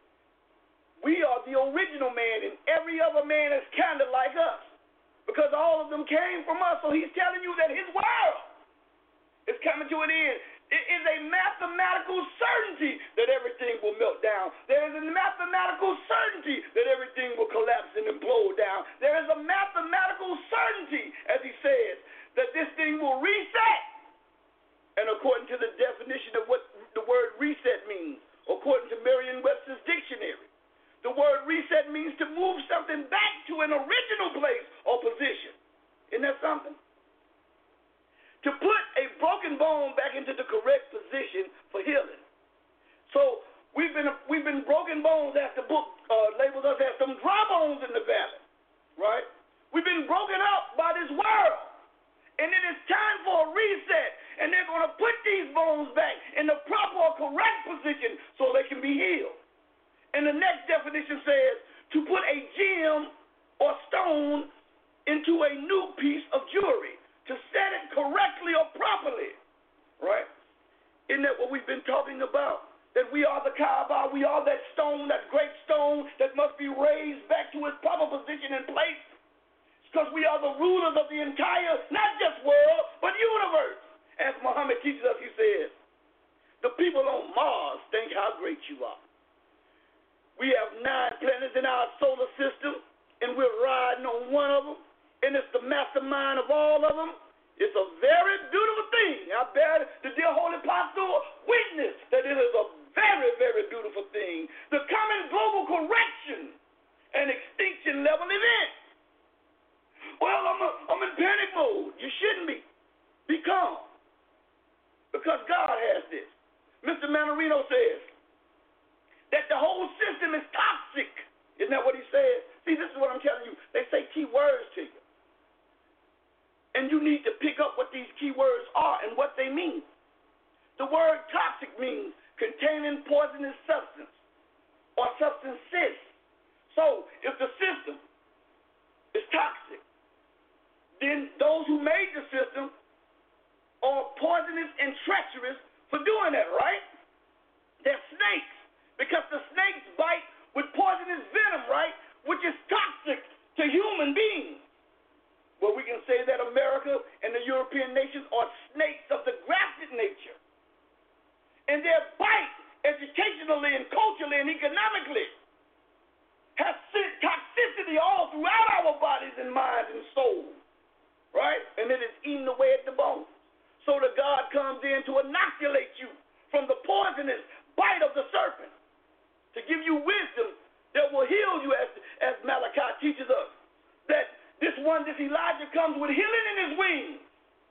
We are the original man, and every other man is kind of like us, because all of them came from us. So he's telling you that his world is coming to an end. It is a mathematical certainty that everything will melt down. There is a mathematical certainty that everything will collapse and implode down. There is a mathematical certainty, as he says, that this thing will reset. And according to the definition of what the word reset means, according to Merriam-Webster's dictionary, the word reset means to move something back to an original place or position. Isn't that something? To put a broken bone back into the correct position for healing. So we've been we've been broken bones, as the book uh, labels us as some dry bones in the valley, right? We've been broken up by this world, and it is time for a reset. And they're going to put these bones back in the proper or correct position so they can be healed. And the next definition says to put a gem or stone into a new piece of jewelry, to set it correctly or properly, right? Isn't that what we've been talking about? That we are the Kaaba, we are that stone, that great stone that must be raised back to its proper position and place, because we are the rulers of the entire, not just world, but universe. As Muhammad teaches us, he says, the people on Mars think how great you are. We have nine planets in our solar system, and we're riding on one of them, and it's the mastermind of all of them. It's a very beautiful thing. I bear the dear Holy Apostle witness that it is a very, very beautiful thing. The coming global correction and extinction level event. Well, I'm, a, I'm in panic mode. You shouldn't be. Because because God has this. Mister Manarino says that the whole system is toxic. Isn't that what he says? See, this is what I'm telling you. They say key words to you. And you need to pick up what these key words are and what they mean. The word toxic means containing poisonous substance or substances. So if the system is toxic, then those who made the system are poisonous and treacherous for doing that, right? They're snakes because the snakes bite with poisonous venom, right? Which is toxic to human beings. Well, we can say that America and the European nations are snakes of the grafted nature. And their bite, educationally and culturally and economically, has toxicity all throughout our bodies and minds and souls, right? And it is eating away at the bones. So the God comes in to inoculate you from the poisonous bite of the serpent, to give you wisdom that will heal you, as, as Malachi teaches us, that this one, this Elijah, comes with healing in his wings,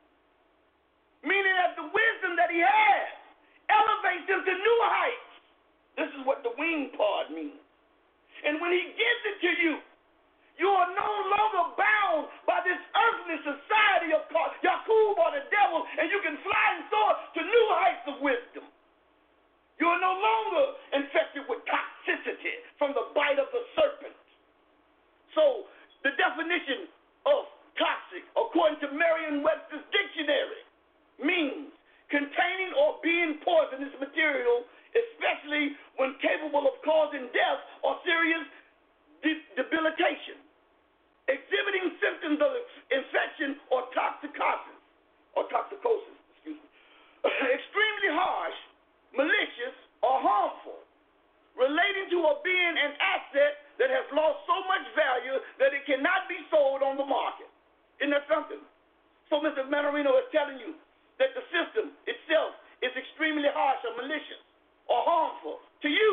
meaning that the wisdom that he has elevates him to new heights. This is what the wing part means. And when he gives it to you, you are no longer bound by this earthly society of Yakub or the devil, and you can fly and soar to new heights of wisdom. You are no longer infected with toxicity from the bite of the serpent. So the definition of toxic, according to Merriam-Webster's dictionary, means containing or being poisonous material, especially when capable of causing death or serious de- debilitation, exhibiting symptoms of infection or toxicosis, or toxicosis, excuse me, extremely harsh, malicious, or harmful, relating to or being an asset that has lost so much value that it cannot be sold on the market. Isn't that something? So Mister Manarino is telling you that the system itself is extremely harsh or malicious or harmful to you,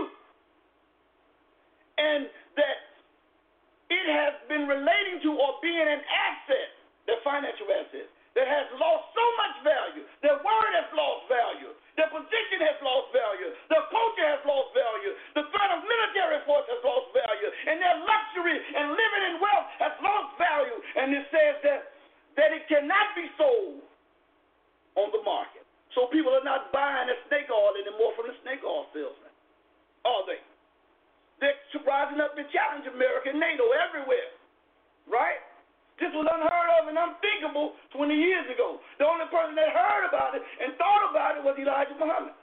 and that it has been relating to or being an asset, their financial asset, that has lost so much value. Their word has lost value. Their position has lost value. Their culture has lost value. The threat of military force has lost value. And their luxury and living in wealth has lost value. And it says that, that it cannot be sold on the market. So people are not buying the snake oil anymore from the snake oil salesman, are they? They're rising up to challenge America, NATO, everywhere, right? This was unheard of and unthinkable twenty years ago. The only person that heard about it and thought about it was Elijah Muhammad.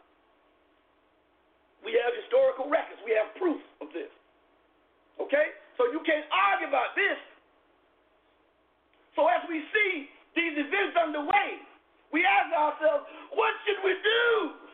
We have historical records. We have proof of this. Okay? So you can't argue about this. So as we see these events underway, we ask ourselves, what should we do?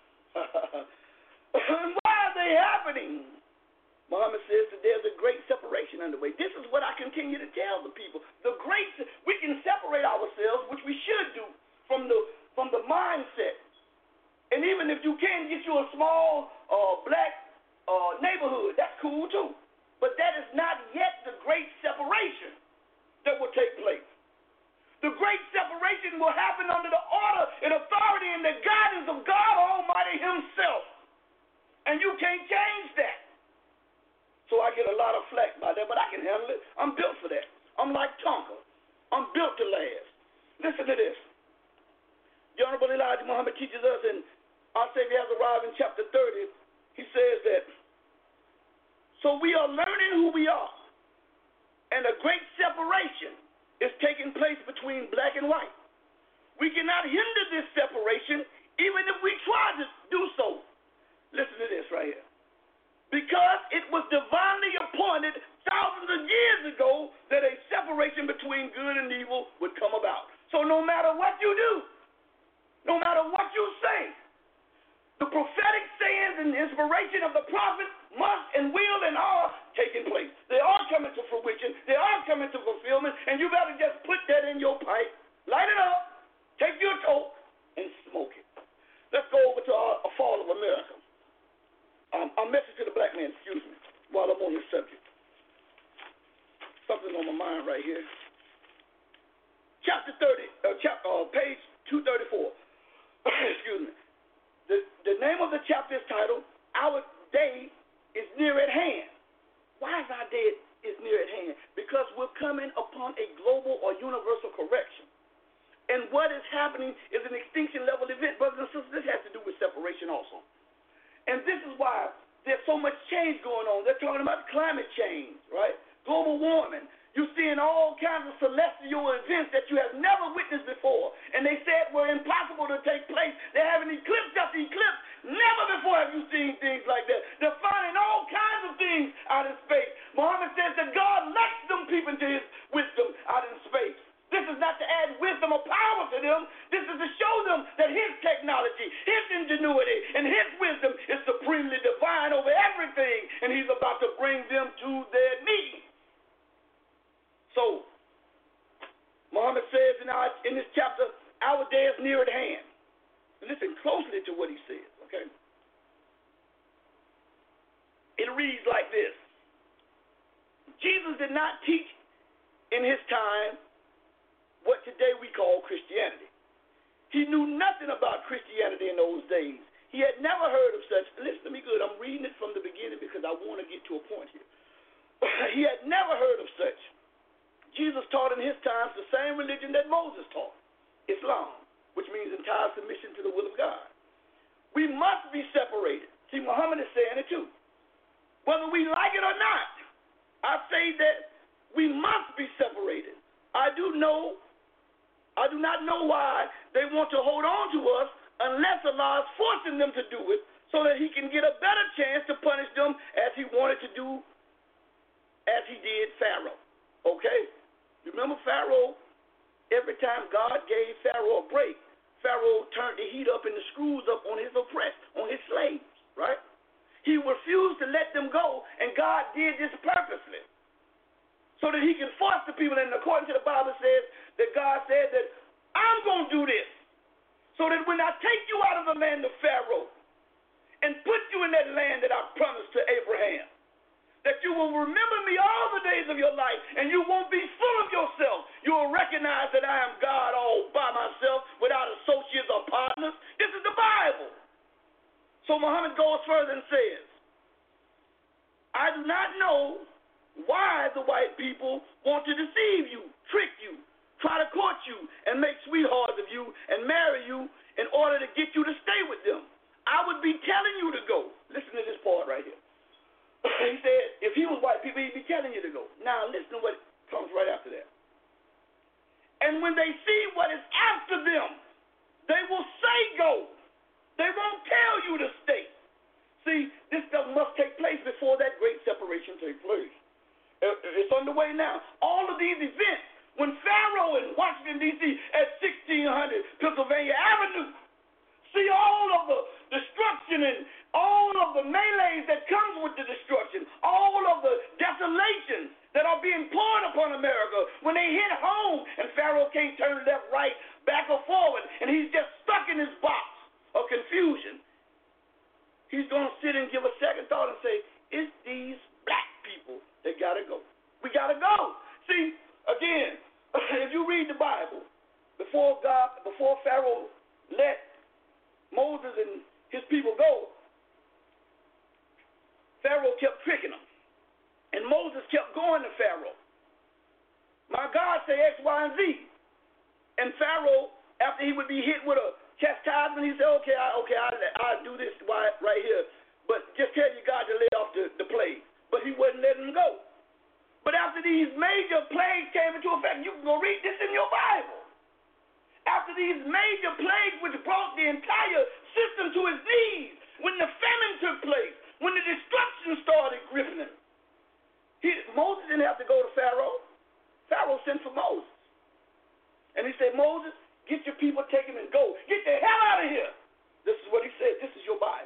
And why are they happening? Muhammad says that there's a great separation underway. This is what I continue to tell the people. The great, we can separate ourselves, which we should do, from the from the mindset. And even if you can get you a small uh, black uh, neighborhood, that's cool too. But that is not yet the great separation that will take place. The great separation will happen under the order and authority and the guidance of God Almighty himself. And you can't change that. So I get a lot of flack by that, but I can handle it. I'm built for that. I'm like Tonka. I'm built to last. Listen to this. The Honorable Elijah Muhammad teaches us, and our Savior has arrived in chapter thirty. He says that, so we are learning who we are, and a great separation is taking place between black and white. We cannot hinder this separation, even if we try to do so. Listen to this right here. Because it was divinely appointed thousands of years ago that a separation between good and evil would come about. So no matter what you do, no matter what you say, the prophetic sayings and inspiration of the prophets must and will and are taking place. They are coming to fruition. They are coming to fulfillment, and you better just put that in your pipe, light it up, take your toke, and smoke it. Let's go over to our, a fall of America. Um, a message to the black man, excuse me, while I'm on this subject. Something on my mind right here. Chapter thirty, uh, chapter, uh, page two thirty-four. Excuse me. the name of the chapter is titled, Our Day is Near at Hand. Why is our day is near at hand? Because we're coming upon a global or universal correction. And what is happening is an extinction level event. Brothers and sisters, this has to do with separation also. And this is why there's so much change going on. They're talking about climate change, right? Global warming. You're seeing all kinds of celestial events that you have never witnessed before. And they said were impossible to take place. They're having eclipse after eclipse. Never before have you seen things like that. They're finding all kinds of things out in space. Muhammad says that God lets them peep into his wisdom out in space. This is not to add wisdom or power to them. This is to show them that his technology, his ingenuity, and his wisdom is supremely divine over everything. And he's about to bring them to their knees. So, Muhammad says in, our, in this chapter, our day is near at hand. Listen closely to what he says, okay? It reads like this. Jesus did not teach in his time what today we call Christianity. He knew nothing about Christianity in those days. He had never heard of such. Listen to me good. I'm reading it from the beginning because I want to get to a point here. He had never heard of such. Jesus taught in his times the same religion that Moses taught, Islam, which means entire submission to the will of God. We must be separated. See, Muhammad is saying it too. Whether we like it or not, I say that we must be separated. I do know, I do not know why they want to hold on to us unless Allah is forcing them to do it so that he can get a better chance to punish them as he wanted to do, as he did Pharaoh. Okay? Remember Pharaoh, every time God gave Pharaoh a break, Pharaoh turned the heat up and the screws up on his oppressed, on his slaves, right? He refused to let them go, and God did this purposely so that he can force the people. And according to the Bible says that God said that I'm going to do this so that when I take you out of the land of Pharaoh and put you in that land that I promised to Abraham, that you will remember me all the days of your life, and you won't be full of yourself. You will recognize that I am God all by myself without associates or partners. This is the Bible. So Muhammad goes further and says, I do not know why the white people want to deceive you, trick you, try to court you, and make sweethearts of you and marry you in order to get you to stay with them. I would be telling you to go. Listen to this part right here. He said, if he was white people, he'd be telling you to go. Now, listen to what comes right after that. And when they see what is after them, they will say go. They won't tell you to stay. See, this stuff must take place before that great separation takes place. It's underway now. All of these events, when Pharaoh in Washington, D C at sixteen hundred Pennsylvania Avenue, see all of the destruction and all of the melees that comes with the destruction, all of the desolations that are being poured upon America when they hit home and Pharaoh can't turn left, right, back or forward, and he's just stuck in his box of confusion. He's going to sit and give a second thought and say, it's these black people that got to go. We got to go. See, again, if you read the Bible, before God, before Pharaoh let Moses and his people go, Pharaoh kept tricking them. And Moses kept going to Pharaoh. My God say X, Y, and Z. And Pharaoh, after he would be hit with a chastisement, he said, okay, I, okay, I, I'll do this right here. But just tell your God to lay off the, the plague. But he wouldn't let him go. But after these major plagues came into effect, you can go read this in your Bible. After these major plagues which brought the entire system to its knees, when the famine took place, when the destruction started gripping him, he, Moses didn't have to go to Pharaoh. Pharaoh sent for Moses. And he said, Moses, get your people, take him and go. Get the hell out of here. This is what he said. This is your Bible.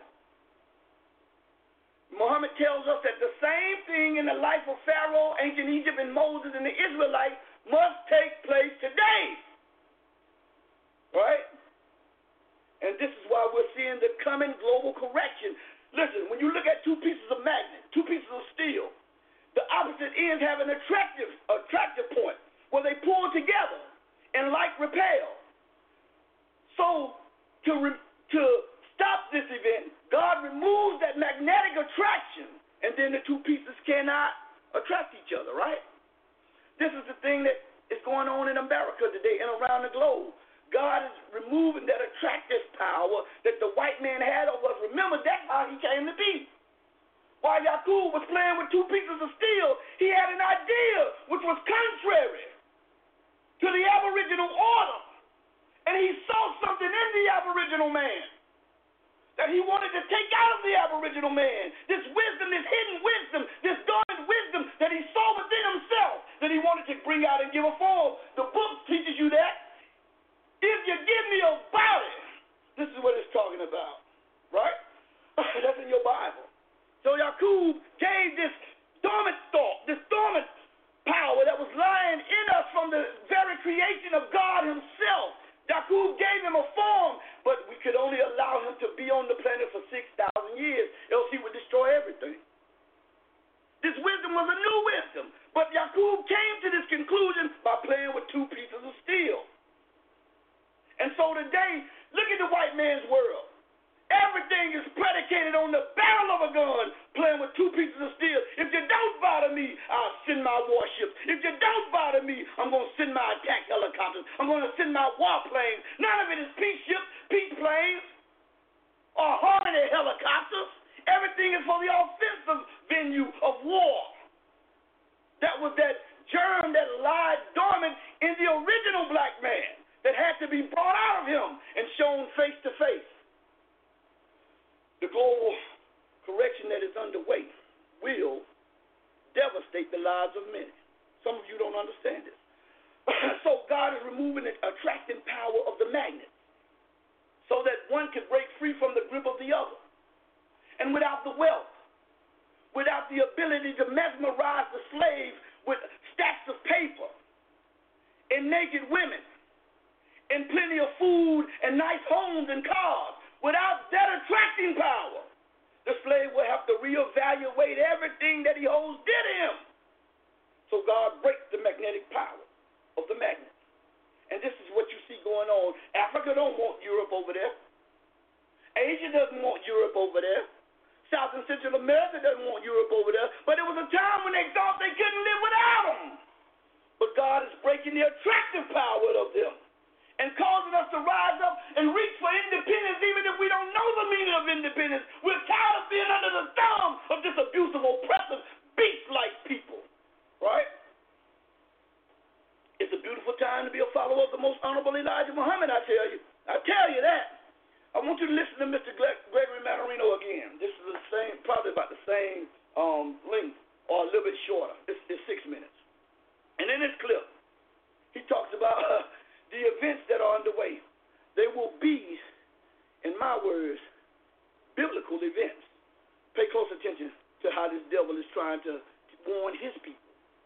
Muhammad tells us that the same thing in the life of Pharaoh, ancient Egypt, and Moses and the Israelites must take place today. Right? And this is why we're seeing the coming global correction. Listen, when you look at two pieces of magnet, two pieces of steel, the opposite ends have an attractive attractive point where they pull together and like repel. So to re, to stop this event, God removes that magnetic attraction, and then the two pieces cannot attract each other, right? This is the thing that is going on in America today and around the globe. God is removing that attractive power that the white man had over us. Remember, that's how he came to be. While Yaqub was playing with two pieces of steel, he had an idea which was contrary to the aboriginal order. And he saw something in the aboriginal man that he wanted to take out of the aboriginal man. This wisdom, this hidden wisdom, this dormant wisdom that he saw within himself that he wanted to bring out and give a form. The book teaches you that. If you give me a body, this is what it's talking about, right? That's in your Bible. So Yaqub gave this dormant thought, this dormant power that was lying in us from the very creation of God himself. Yaqub gave him a form, but we could only allow him to be on the planet for six thousand years, else he would destroy everything. This wisdom was a new wisdom, but Yaqub came to this conclusion by playing with two pieces of steel. And so today, look at the white man's world. Everything is predicated on the barrel of a gun, playing with two pieces of steel. If you don't bother me, I'll send my warships. If you don't bother me, I'm going to send my attack helicopters. I'm going to send my warplanes. None of it is peace ships, peace planes, or harmony helicopters. Everything is for the offensive venue of war. That was that germ that lied dormant in the original black man that had to be brought out of him and shown face to face. The global correction that is underway will devastate the lives of many. Some of you don't understand this. So God is removing the attracting power of the magnet so that one can break free from the grip of the other. And without the wealth, without the ability to mesmerize the slave with stacks of paper and naked women and plenty of food and nice homes and cars, without that attracting power, the slave will have to reevaluate everything that he holds dear to him. So God breaks the magnetic power of the magnet. And this is what you see going on. Africa don't want Europe over there. Asia doesn't want Europe over there. South and Central America doesn't want Europe over there. But there was a time when they thought they couldn't live without them. But God is breaking the attractive power of them and causing us to rise up and reach for independence, even if we don't know the meaning of independence. We're tired of being under the thumb of this abusive, oppressive, beast-like people, right? It's a beautiful time to be a follower of the most honorable Elijah Muhammad, I tell you. I tell you that. I want you to listen to Mister Gregory Mannarino again. This is the same, probably about the same um, length or a little bit shorter. It's, it's six minutes. And in this clip, he talks about uh, the events that are underway. They will be, in my words, biblical events. Pay close attention to how this devil is trying to warn his people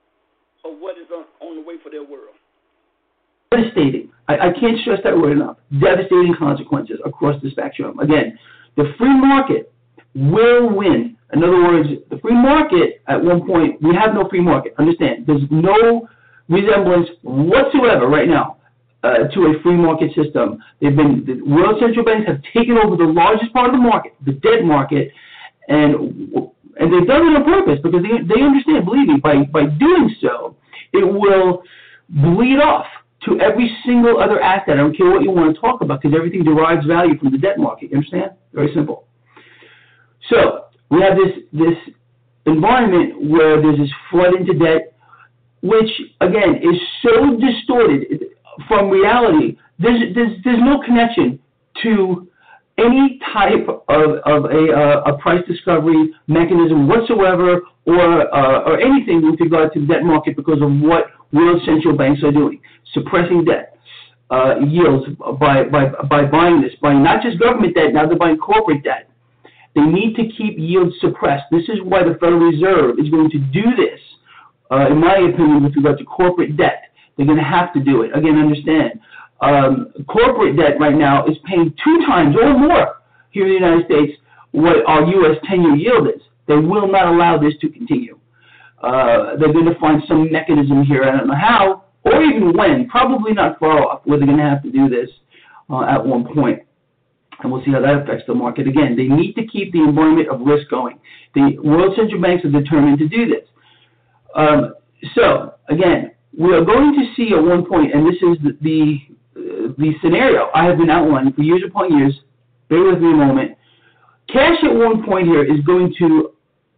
of what is on, on the way for their world. Devastating. I, I can't stress that word enough. Devastating consequences across the spectrum. Again, the free market will win. In other words, the free market, at one point, we have no free market. Understand, there's no resemblance whatsoever right now Uh, to a free market system. They've been, the world central banks have taken over the largest part of the market, the debt market, and and they've done it on purpose because they they understand, believe me, by, by doing so, it will bleed off to every single other asset. I don't care what you want to talk about because everything derives value from the debt market. You understand? Very simple. So we have this this environment where there's this flood into debt, which, again, is so distorted from reality. There's, there's there's no connection to any type of, of a, uh, a price discovery mechanism whatsoever, or uh, or anything with regard to the debt market because of what world central banks are doing, suppressing debt uh, yields by, by by buying this, buying not just government debt, now they're buying corporate debt. They need to keep yields suppressed. This is why the Federal Reserve is going to do this, uh, in my opinion, with regard to corporate debt. They're going to have to do it. Again, understand, um, corporate debt right now is paying two times or more here in the United States what our U S ten-year yield is. They will not allow this to continue. Uh, they're going to find some mechanism here, I don't know how, or even when, probably not far off, where they're going to have to do this uh, at one point. and we'll see how that affects the market. Again, they need to keep the environment of risk going. The world central banks are determined to do this. Um, so, again, we are going to see at one point, and this is the, the, uh, the scenario I have been outlining for years upon years. Bear with me a moment. Cash at one point here is going to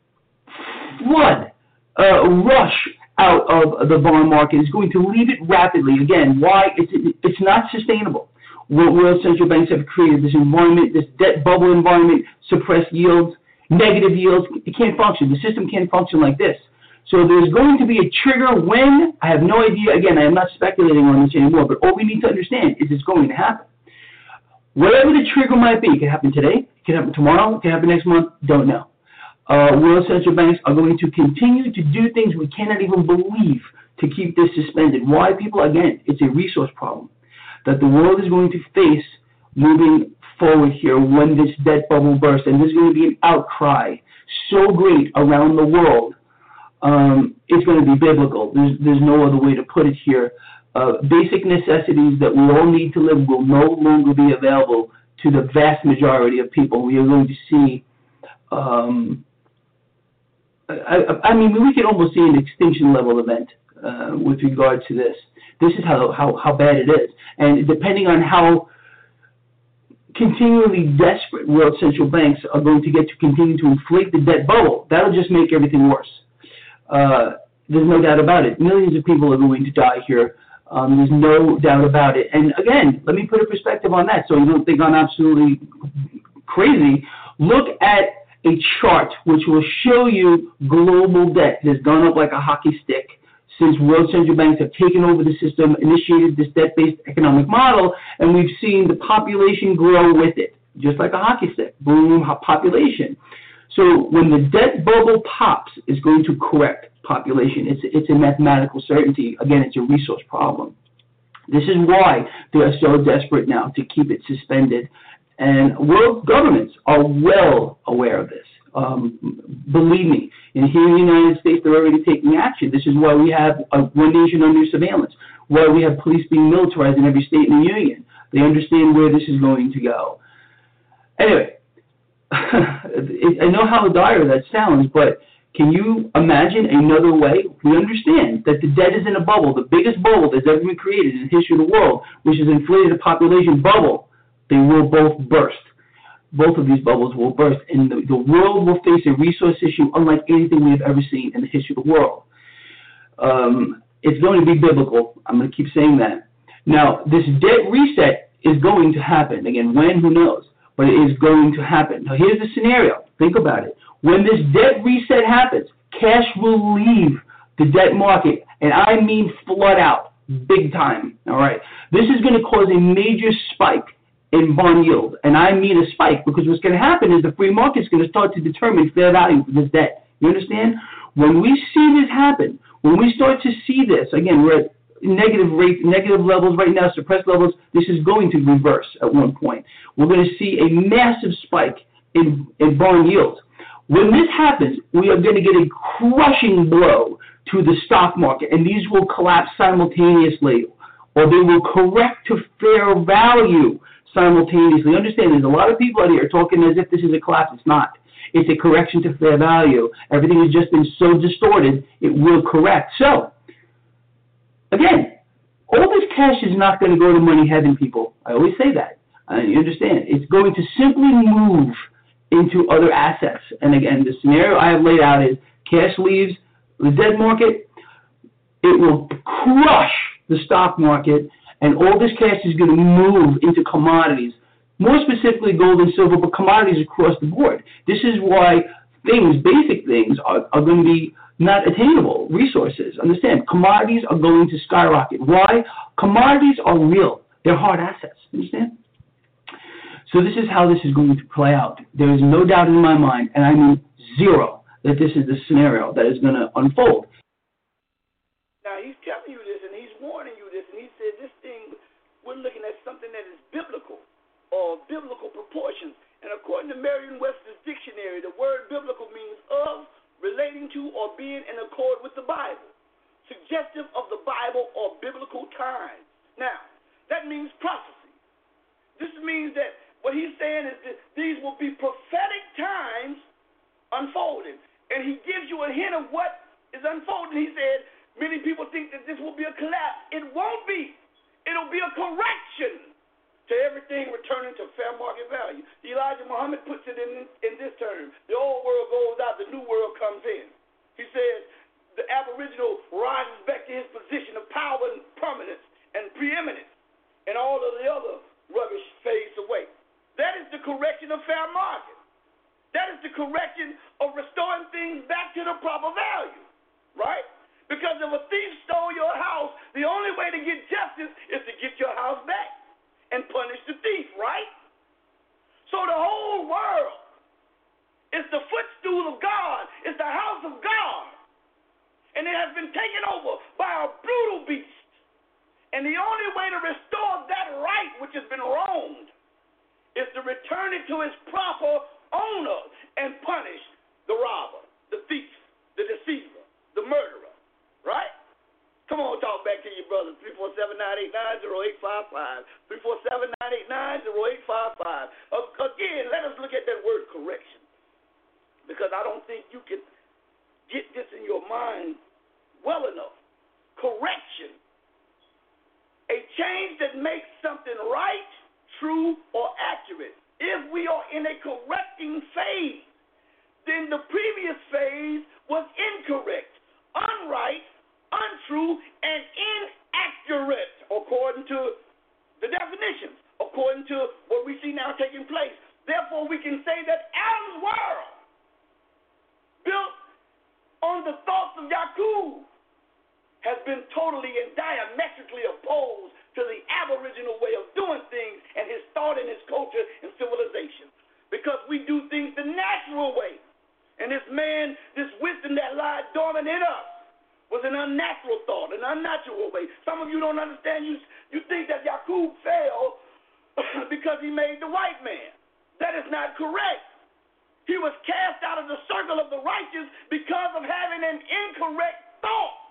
flood, uh, rush out of the bond market. It's going to leave it rapidly. Again, why? It's, it's not sustainable. World central banks have created this environment, this debt bubble environment, suppressed yields, negative yields. It can't function. The system can't function like this. So there's going to be a trigger when, I have no idea. Again, I am not speculating on this anymore, but all we need to understand is it's going to happen. Whatever the trigger might be, it can happen today, it can happen tomorrow, it can happen next month, don't know. Uh, world central banks are going to continue to do things we cannot even believe to keep this suspended. Why, people? Again, it's a resource problem that the world is going to face moving forward here when this debt bubble bursts. And there's going to be an outcry so great around the world, um, it's going to be biblical. There's, there's no other way to put it here. Uh, basic necessities that we all need to live will no longer be available to the vast majority of people. We are going to see, um, I, I mean, we could almost see an extinction level event uh, with regard to this. This is how, how, how bad it is. And depending on how continually desperate world central banks are going to get to continue to inflate the debt bubble, that'll just make everything worse. Uh, there's no doubt about it. Millions of people are going to die here. Um, there's no doubt about it. And again, let me put a perspective on that so you don't think I'm absolutely crazy. Look at a chart which will show you global debt has gone up like a hockey stick since world central banks have taken over the system, initiated this debt-based economic model, and we've seen the population grow with it, just like a hockey stick, boom, population. So when the debt bubble pops, it's going to correct population. It's, it's a mathematical certainty. Again, it's a resource problem. This is why they are so desperate now to keep it suspended. And world governments are well aware of this. Um, believe me, and here in the United States, they're already taking action. This is why we have a one nation under surveillance, why we have police being militarized in every state in the union. They understand where this is going to go. Anyway, I know how dire that sounds, but can you imagine another way? We understand that the debt is in a bubble, the biggest bubble that's ever been created in the history of the world, which has inflated a population bubble. They will both burst. Both of these bubbles will burst, and the, the world will face a resource issue unlike anything we have ever seen in the history of the world. Um, it's going to be biblical. I'm going to keep saying that. Now, this debt reset is going to happen. Again, when, who knows? But it is going to happen. Now, here's the scenario. Think about it. When this debt reset happens, cash will leave the debt market, and I mean flood out big time. All right. This is going to cause a major spike in bond yield, and I mean a spike, because what's going to happen is the free market is going to start to determine fair value for this debt. You understand? When we see this happen, when we start to see this, again, we're at negative rates, negative levels right now, suppressed levels, this is going to reverse at one point. We're going to see a massive spike in, in bond yields. When this happens, we are going to get a crushing blow to the stock market, and these will collapse simultaneously, or they will correct to fair value simultaneously. Understand, there's a lot of people out here talking as if this is a collapse. It's not. It's a correction to fair value. Everything has just been so distorted, it will correct. So, again, all this cash is not going to go to money heaven, people. I always say that. Uh, you understand? It's going to simply move into other assets. And again, the scenario I have laid out is cash leaves the debt market. It will crush the stock market, and all this cash is going to move into commodities, more specifically gold and silver, but commodities across the board. This is why things, basic things, are, are going to be not attainable resources. Understand, commodities are going to skyrocket. Why? Commodities are real. They're hard assets. Understand? So this is how this is going to play out. There is no doubt in my mind, and I mean zero, that this is the scenario that is going to unfold. Now, he's telling you this, and he's warning you this, and he said this thing, we're looking at something that is biblical, or biblical proportions. And according to Merriam-Webster's dictionary, the word biblical means of, relating to, or being in accord with the Bible, suggestive of the Bible or biblical times. Now, that means prophecy. This means that what he's saying is that these will be prophetic times unfolding. And he gives you a hint of what is unfolding. He said, many people think that this will be a collapse. It won't be. It'll be a correction to everything returning to fair market value. Elijah Muhammad puts it in, in this term. The old world goes out, the new world comes in. He says the aboriginal rises back to his position of power and prominence and preeminence, and all of the other rubbish fades away. That is the correction of fair market. That is the correction of restoring things back to the proper value, right? Because if a thief stole your house, the only way to get justice is to get your house back and punish the thief, right? So the whole world is the footstool of God. It's the house of God. And it has been taken over by a brutal beast. And the only way to restore that right which has been wronged is to return it to its proper owner and punish the robber, the thief, the deceiver, the murderer, right? Come on, talk back to your brothers. three four seven, nine eight nine, zero eight five five. three four seven, nine eight nine, zero eight five five. Again, let us look at that word correction, because I don't think you can get this in your mind well enough. Correction. A change that makes something right, true, or accurate. If we are in a correcting phase, then the previous phase was incorrect, unright, untrue, and inaccurate, according to the definitions, according to what we see now taking place. Therefore, we can say that Adam's world, built on the thoughts of Yaqub, has been totally and diametrically opposed to the aboriginal way of doing things and his thought and his culture and civilization. Because we do things the natural way. And this man, this wisdom that lied dormant in us, was an unnatural thought, an unnatural way. Some of you don't understand. You, you think that Yaqub fell because he made the white man. That is not correct. He was cast out of the circle of the righteous because of having an incorrect thought.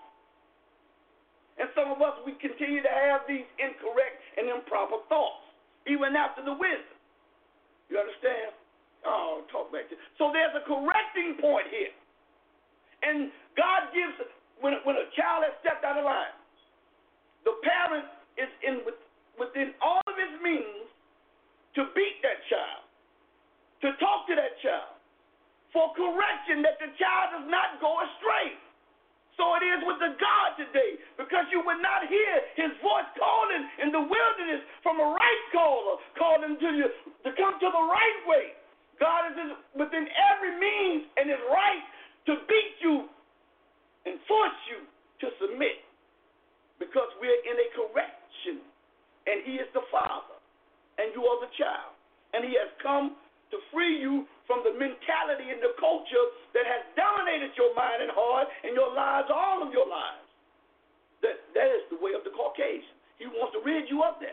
And some of us, we continue to have these incorrect and improper thoughts, even after the wisdom. You understand? Oh, talk back to. So there's a correcting point here. And God gives, when, when a child has stepped out of line, the parent is in within all of his means to beat that child, to talk to that child, for correction that the child does not go astray. So it is with the God today, because you would not hear his voice calling in the wilderness from a right caller, calling to you to come to the right way. God is within every means and is right to beat you and force you to submit, because we're in a correction, and he is the Father, and you are the child, and he has come to free you from the mentality and the culture that has dominated your mind and heart and your lives, all of your lives. That, that is the way of the Caucasian. He wants to rid you of that.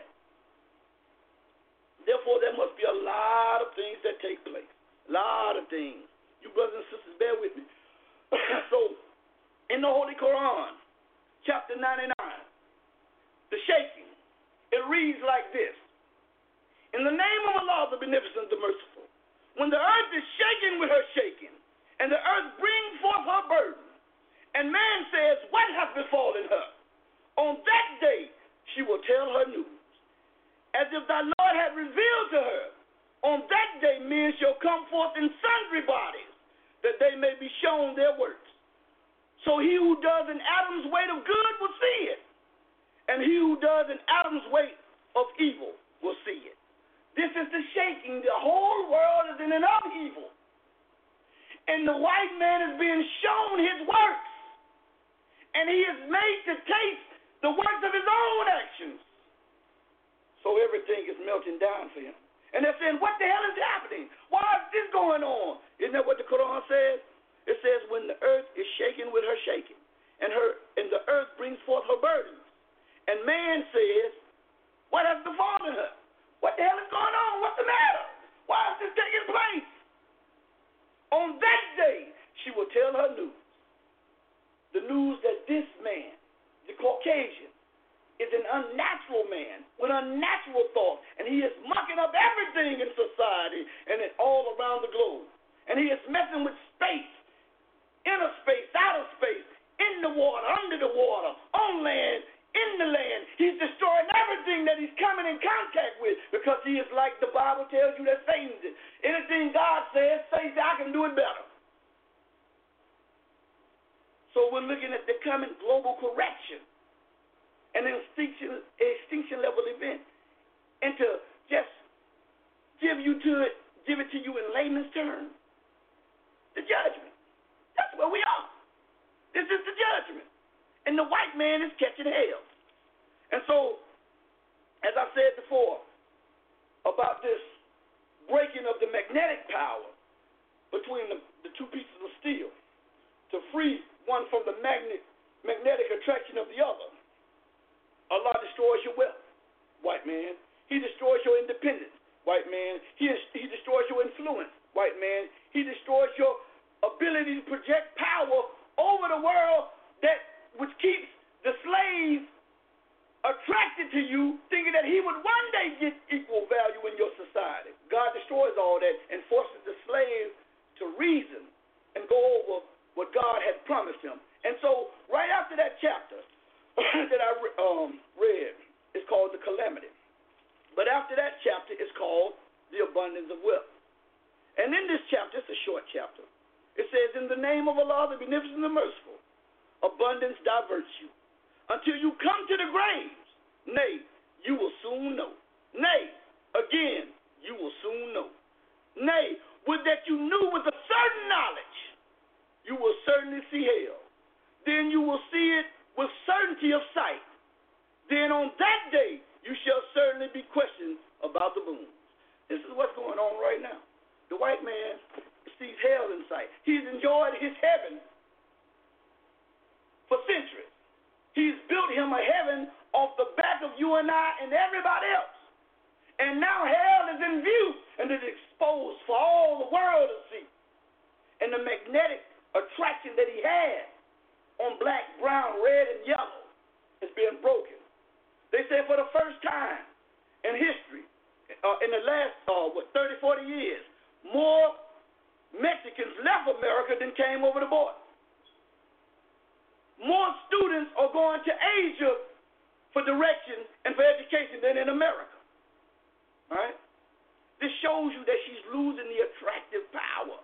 Therefore, there must be a lot of things that take place. A lot of things. You brothers and sisters, bear with me. So, in the Holy Quran, chapter ninety-nine, the shaking, it reads like this. In the name of Allah, the Beneficent, the Merciful, when the earth is shaken with her shaking, and the earth brings forth her burden, and man says, what hath befallen her? On that day she will tell her news, as if thy Lord had revealed to her. On that day men shall come forth in sundry bodies, that they may be shown their works. So he who does an atom's weight of good will see it, and he who does an atom's weight of evil will see it. This is the shaking. The whole world is in an upheaval. And the white man is being shown his works. And he is made to taste the works of his own actions. So everything is melting down for him. And they're saying, what the hell is happening? Why is this going on? Isn't that what the Quran says? It says, when the earth is shaken with her shaking, and her and the earth brings forth her burdens. And man says, what has befallen her? What the hell is going on? What's the matter? Why is this taking place? On that day, she will tell her news. The news that this man, the Caucasian, is an unnatural man with unnatural thoughts, and he is mucking up everything and all around the globe. And he is messing with space, inner space, outer space, in the water, under the water, on land, in the land. He's destroying everything that he's coming in contact with because he is like the Bible tells you that Satan's it. Anything God says, Satan says, I can do it better. So we're looking at the coming global correction, an extinction, extinction level event. And to just give you to it, give it to you in layman's terms, the judgment. That's where we are. This is the judgment. And the white man is catching hell. And so, as I said before, about this breaking of the magnetic power between the, the two pieces of steel to free one from the magnet, magnetic attraction of the other. Allah destroys your wealth, white man. He destroys your independence, white man. He, he destroys your influence, white man. He destroys your ability to project power over the world that which keeps the slave attracted to you, thinking that he would one day get equal value in your society. God destroys all that and forces the slave to reason and go over what God had promised him. And so, right after that chapter that I um, read, it's called the calamity. But after that chapter, it's called the abundance of wealth. And in this chapter, it's a short chapter. It says, in the name of Allah, the beneficent and merciful, abundance diverts you, until you come to the graves. Nay, you will soon know. Nay, again, you will soon know. Nay, would that you knew with a certain knowledge, you will certainly see hell. Then you will see it with certainty of sight. Then on that day, you shall certainly be questioned about the boons. This is what's going on right now. The white man sees hell in sight. He's enjoyed his heaven for centuries. He's built him a heaven off the back of you and I and everybody else. And now hell is in view and is exposed for all the world to see. And the magnetic attraction that he had on black, brown, red, and yellow is being broken. They say for the first time in history, uh, in the last, uh, what, thirty, forty years, more Mexicans left America than came over the border. More students are going to Asia for direction and for education than in America. All right? This shows you that she's losing the attractive power.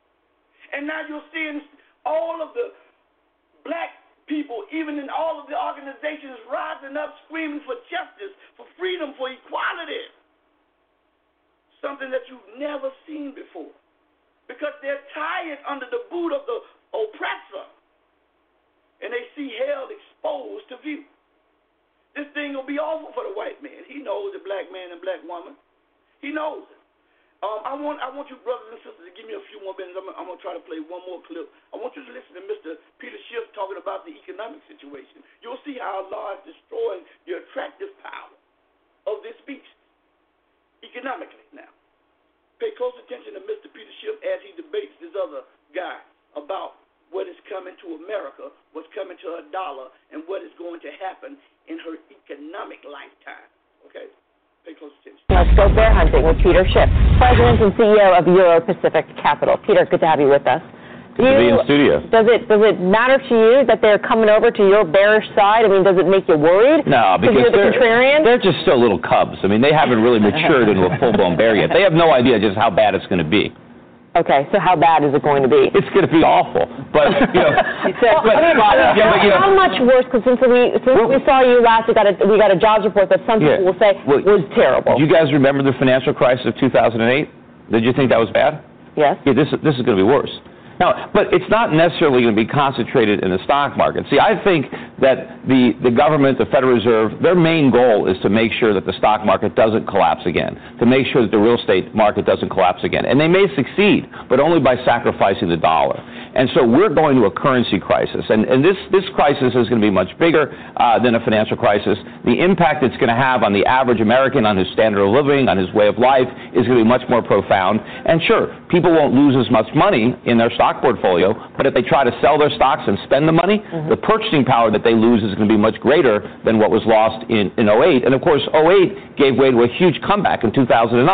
And now you're seeing all of the black people, even in all of the organizations, rising up, screaming for justice, for freedom, for equality. Something that you've never seen before. Because they're tired under the boot of the oppressor. And they see hell exposed to view. This thing will be awful for the white man. He knows the black man and black woman. He knows it. Um, I want I want you brothers and sisters to give me a few more minutes. I'm, I'm going to try to play one more clip. I want you to listen to Mister Peter Schiff talking about the economic situation. You'll see how Allah is destroying the attractive power of this beast economically now. Pay close attention to Mister Peter Schiff as he debates this other guy about what is coming to America, what's coming to her dollar, and what is going to happen in her economic lifetime. Okay? Pay close attention. Let's go bear hunting with Peter Schiff, President and C E O of Euro Pacific Capital. Peter, good to have you with us. Good you, to be in studio. Does it does it matter to you that they're coming over to your bearish side? I mean, does it make you worried? No, because you're the they're, contrarian? they're just still little cubs. I mean, they haven't really matured into a full-blown bear yet. They have no idea just how bad it's going to be. Okay, so how bad is it going to be? It's going to be awful, but you know. well, but, I mean, yeah, but, you know how much worse? Because since we since well, we saw you last, we got a we got a jobs report that some yeah, people will say well, was terrible. Do you guys remember the financial crisis of two thousand eight? Did you think that was bad? Yes. Yeah, this this is going to be worse. Now, but it's not necessarily going to be concentrated in the stock market. See, I think that the, the government, the Federal Reserve, their main goal is to make sure that the stock market doesn't collapse again, to make sure that the real estate market doesn't collapse again. And they may succeed, but only by sacrificing the dollar. And so we're going to a currency crisis. And, and this, this crisis is going to be much bigger uh, than a financial crisis. The impact it's going to have on the average American, on his standard of living, on his way of life, is going to be much more profound. And sure, people won't lose as much money in their stock portfolio, but if they try to sell their stocks and spend the money, mm-hmm. the purchasing power that they lose is going to be much greater than what was lost in, in oh eight. And of course, oh eight gave way to a huge comeback in two thousand nine.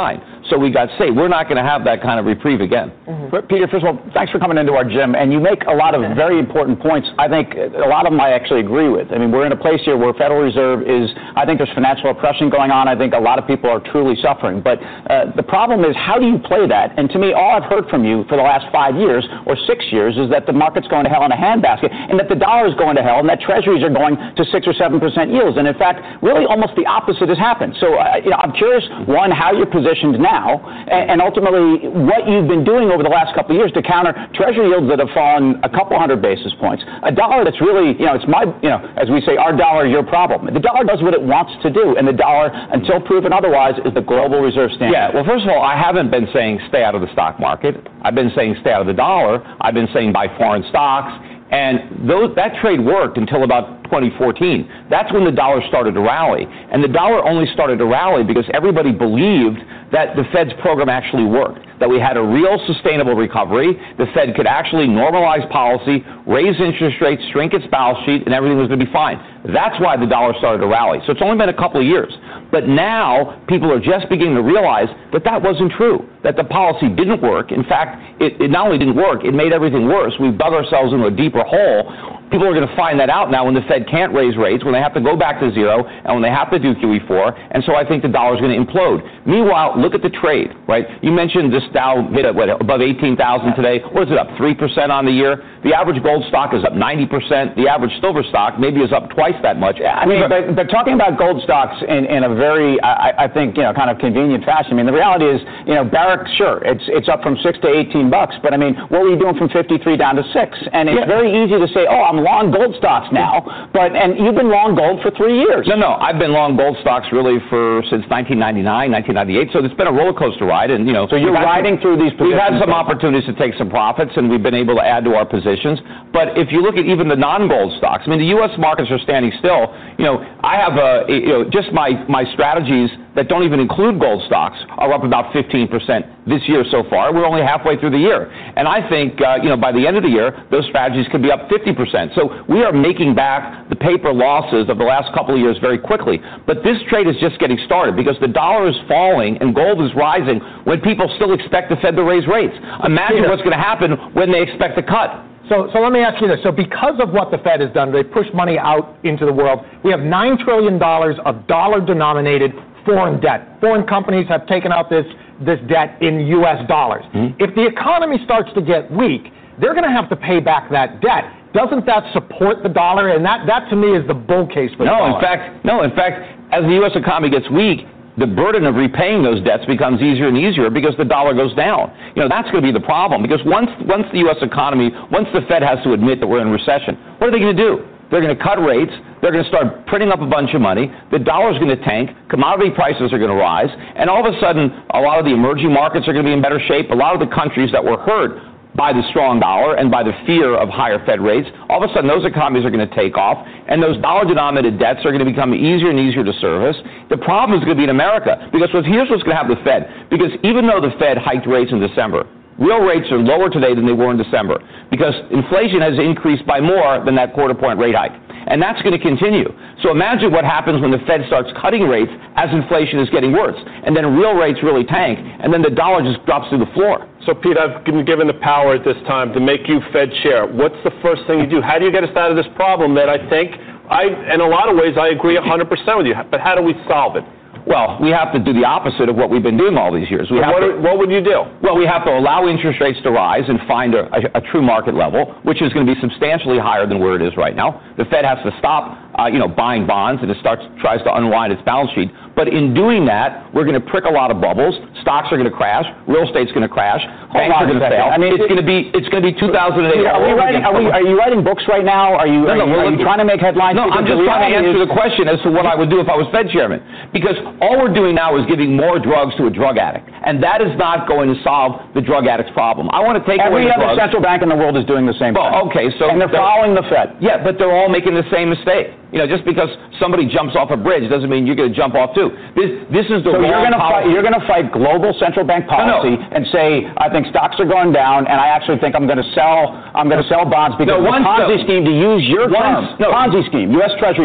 so we got saved. We're not going to have that kind of reprieve again. Mm-hmm. Peter, first of all, thanks for coming into our gym, and you make a lot of very important points. I think a lot of them I actually agree with. I mean, we're in a place here where Federal Reserve is, I think there's financial oppression going on. I think a lot of people are truly suffering. But uh, the problem is, how do you play that? And to me, all I've heard from you for the last five years or six years is that the market's going to hell in a handbasket, and that the dollar is going to hell, and that treasuries are going to six or seven percent yields. And in fact, really almost the opposite has happened. So uh, you know, I'm curious, one, how you're positioned now, and, and ultimately what you've been doing over the last couple of years to counter treasury yields that have fallen a couple hundred basis points. A dollar that's really, you know, it's my, you know, as we say, our dollar, your problem. The dollar does what it wants to do, and the dollar, until proven otherwise, is the global reserve standard. Yeah, well, first of all, I haven't been saying stay out of the stock market. I've been saying stay out of the dollar. I've been saying buy foreign stocks. And those, that trade worked until about twenty fourteen. That's when the dollar started to rally. And the dollar only started to rally because everybody believed that the Fed's program actually worked, that we had a real sustainable recovery, the Fed could actually normalize policy, raise interest rates, shrink its balance sheet, and everything was going to be fine. That's why the dollar started to rally. So it's only been a couple of years. But now people are just beginning to realize that that wasn't true, that the policy didn't work. In fact, it, it not only didn't work, it made everything worse. We've dug ourselves into a deeper hole. People are going to find that out now when the Fed can't raise rates, when they have to go back to zero, and when they have to do Q E four. And so I think the dollar is going to implode. Meanwhile, look at the trade, right? You mentioned this Dow hit what, above eighteen thousand today. What is it, up three percent on the year? The average gold stock is up ninety percent. The average silver stock maybe is up twice that much. I mean, but, but talking about gold stocks in, in a very, I, I think, you know, kind of convenient fashion. I mean, the reality is, you know, Barrick, sure, it's it's up from six to eighteen bucks. But I mean, what were you doing from fifty-three down to six? And it's yeah. very easy to say, oh, I'm long gold stocks now, but and you've been long gold for three years. No, no, I've been long gold stocks really for since nineteen ninety-nine, nineteen ninety-eight. So it's been a roller coaster ride, and you know. So you're riding some, through these positions. We've had some opportunities to take some profits, and we've been able to add to our positions. But if you look at even the non-gold stocks, I mean, the U S markets are standing still. You know, I have a, you know, just my my strategies that don't even include gold stocks are up about fifteen percent this year so far. We're only halfway through the year. And I think, uh, you know, by the end of the year, those strategies could be up fifty percent. So we are making back the paper losses of the last couple of years very quickly. But this trade is just getting started because the dollar is falling and gold is rising when people still expect the Fed to raise rates. Imagine Peter, what's going to happen when they expect a cut. So, so let me ask you this. So because of what the Fed has done, they pushed money out into the world. We have nine trillion dollars of dollar-denominated foreign debt. Foreign companies have taken out this, this debt in U S dollars. Mm-hmm. If the economy starts to get weak, they're going to have to pay back that debt. Doesn't that support the dollar? And that, that to me is the bull case for the no, dollar. In fact, no, in fact, as the U S economy gets weak, the burden of repaying those debts becomes easier and easier because the dollar goes down. You know, that's going to be the problem because once once the U S economy, once the Fed has to admit that we're in recession, what are they going to do? They're going to cut rates. They're going to start printing up a bunch of money. The dollar's going to tank. Commodity prices are going to rise. And all of a sudden, a lot of the emerging markets are going to be in better shape. A lot of the countries that were hurt by the strong dollar and by the fear of higher Fed rates, all of a sudden those economies are going to take off, and those dollar-denominated debts are going to become easier and easier to service. The problem is going to be in America, because here's what's going to happen with the Fed. Because even though the Fed hiked rates in December, real rates are lower today than they were in December, because inflation has increased by more than that quarter-point rate hike. And that's going to continue. So imagine what happens when the Fed starts cutting rates as inflation is getting worse. And then real rates really tank, and then the dollar just drops through the floor. So, Pete, I've been given the power at this time to make you Fed chair. What's the first thing you do? How do you get us out of this problem that I think, I, in a lot of ways, I agree one hundred percent with you, but how do we solve it? Well, we have to do the opposite of what we've been doing all these years. We have what, to, what would you do? Well, we have to allow interest rates to rise and find a, a, a true market level, which is going to be substantially higher than where it is right now. The Fed has to stop, uh, you know, buying bonds, and it starts tries to unwind its balance sheet. But in doing that, we're going to prick a lot of bubbles. Stocks are going to crash. Real estate's going to crash. Banks are going to fail. I mean, it's going to be it's going to be two thousand eight. Are, we writing, are, we, are you writing books right now? Are you, no, are, no, you, are you trying to make headlines? No, I'm just trying to answer the question as to what I would do if I was Fed chairman. Because all we're doing now is giving more drugs to a drug addict, and that is not going to solve the drug addict's problem. I want to take Every away the other drugs. central bank in the world is doing the same well, thing. Okay, so and they're, they're following the Fed. Yeah, but they're all making the same mistake. You know, just because somebody jumps off a bridge doesn't mean you're going to jump off too. This this is the so wrong you're going to fight. policy. You're going to fight global central bank policy no, no. and say I think stocks are going down, and I actually think I'm going to sell. I'm going to sell bonds because no, the Ponzi the, scheme, to use your once, term, no. Ponzi scheme, U S Treasury market.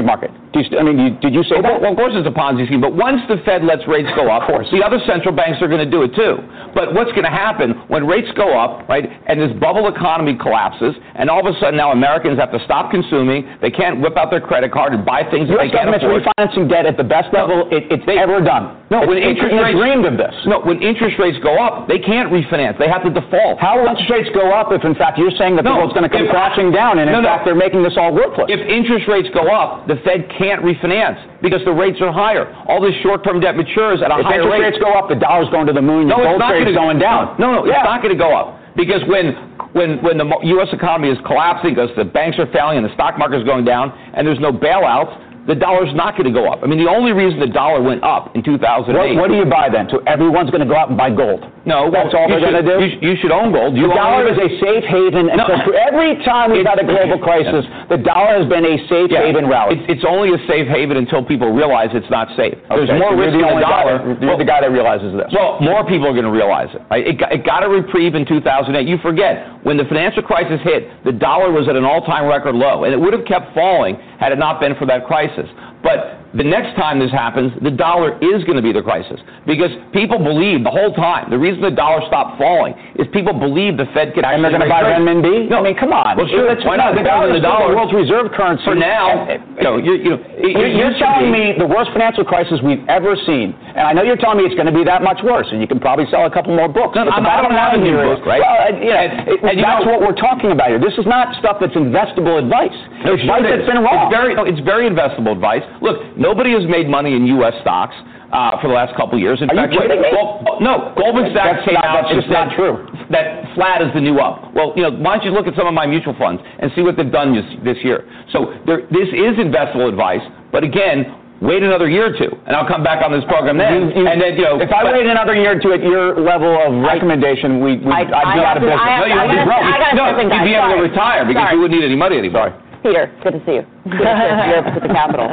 Do you, I mean, you, did you say well, that? Well, of course it's a Ponzi scheme, but once the Fed lets rates go up, the other central banks are going to do it too. But what's going to happen when rates go up, right, and this bubble economy collapses, and all of a sudden now Americans have to stop consuming, they can't whip out their credit card and buy things that they can't afford. U S government's refinancing debt at the best level it, it's they, ever done. No, it's, when interest rates dreamed of this. No, when interest rates go up, they can't refinance. They have to default. How will interest rates go up if, in fact, you're saying that no, the world's going to come if, crashing down, and in no, fact no. they're making this all worthless? If interest rates go up, the Fed can't refinance because the rates are higher. All this short-term debt matures at a if higher rate. If interest rates go up, the dollar's going to the moon, no, your gold trade's going down. No, no, yeah. it's not going to go up because when when when the U S economy is collapsing because the banks are failing and the stock market is going down and there's no bailouts, the dollar's not going to go up. I mean, the only reason the dollar went up in two thousand eight. What, what do you buy then? So everyone's going to go out and buy gold? No, that's all they're going to do. You, you should own gold. You the dollar is a safe haven. And no, so for every time we've had a global crisis, yeah. the dollar has been a safe yeah. haven rally. It's, it's only a safe haven until people realize it's not safe. Okay, There's more so risk in the dollar. That, you're well, the guy that realizes this. Well, more people are going to realize it. Right? It, got, it got a reprieve in two thousand eight. You forget when the financial crisis hit, the dollar was at an all-time record low, and it would have kept falling had it not been for that crisis. But the next time this happens, the dollar is going to be the crisis because people believe the whole time. The reason the dollar stopped falling is people believe the Fed could actually. And they're going to buy renminbi? No, I mean, come on. Well, sure. That's why not? The dollar is the dollar. world's reserve currency. For now, and, you know, you, you know, it, you're, you're telling me the worst financial crisis we've ever seen, and I know you're telling me it's going to be that much worse, and you can probably sell a couple more books. No, but I'm the bottom line here is, right? Well, uh, you know, and, it, and that's you know, what we're talking about here. This is not stuff that's investable advice. No, it's sure advice it that's been wrong. It's very, no, it's very investable advice. Look, nobody has made money in U S stocks uh, for the last couple of years. In Are fact, you kidding me? Well, no, Goldman Sachs that's came not, out and that's said not true. that flat is the new up. Well, you know, why don't you look at some of my mutual funds and see what they've done this, this year? So there, this is investable advice, but again, wait another year or two, and I'll come back on this program then. You, you, and then, you know, if I wait another year or two at your level of recommendation, we, we I, I'd be out of business. I, I, no, you I, wouldn't be broke. No, you'd be able to retire because Sorry. you wouldn't need any money anymore. Peter, good to see you. Good to see you at the Capitol.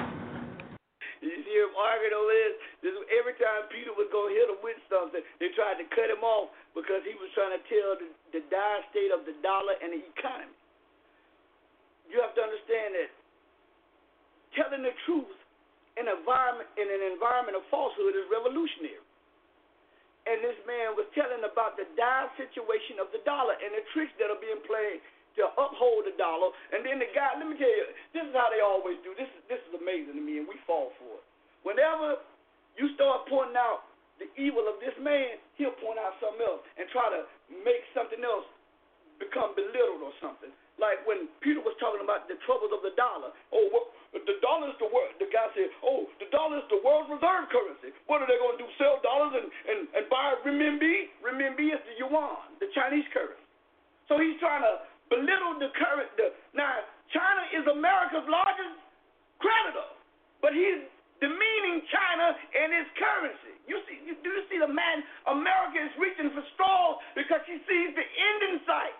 You see him arguing over this? This is every time Peter was going to hit him with something, they tried to cut him off because he was trying to tell the, the dire state of the dollar and the economy. You have to understand that telling the truth in, environment, in an environment of falsehood is revolutionary. And this man was telling about the dire situation of the dollar and the tricks that are being played to uphold the dollar. And then the guy, let me tell you, this is how they always do. This is this is amazing to me, and we fall for it. Whenever you start pointing out the evil of this man, he'll point out something else and try to make something else become belittled or something. Like when Peter was talking about the troubles of the dollar. Oh, well, the dollar is the world. The guy said, oh, the dollar is the world's reserve currency. What are they going to do, sell dollars and, and, and buy renminbi? Renminbi is the yuan, the Chinese currency. So he's trying to belittle the current. The, now, China is America's largest creditor, but he's demeaning China and its currency. You see, you, do you see the man? America is reaching for straws because she sees the end in sight.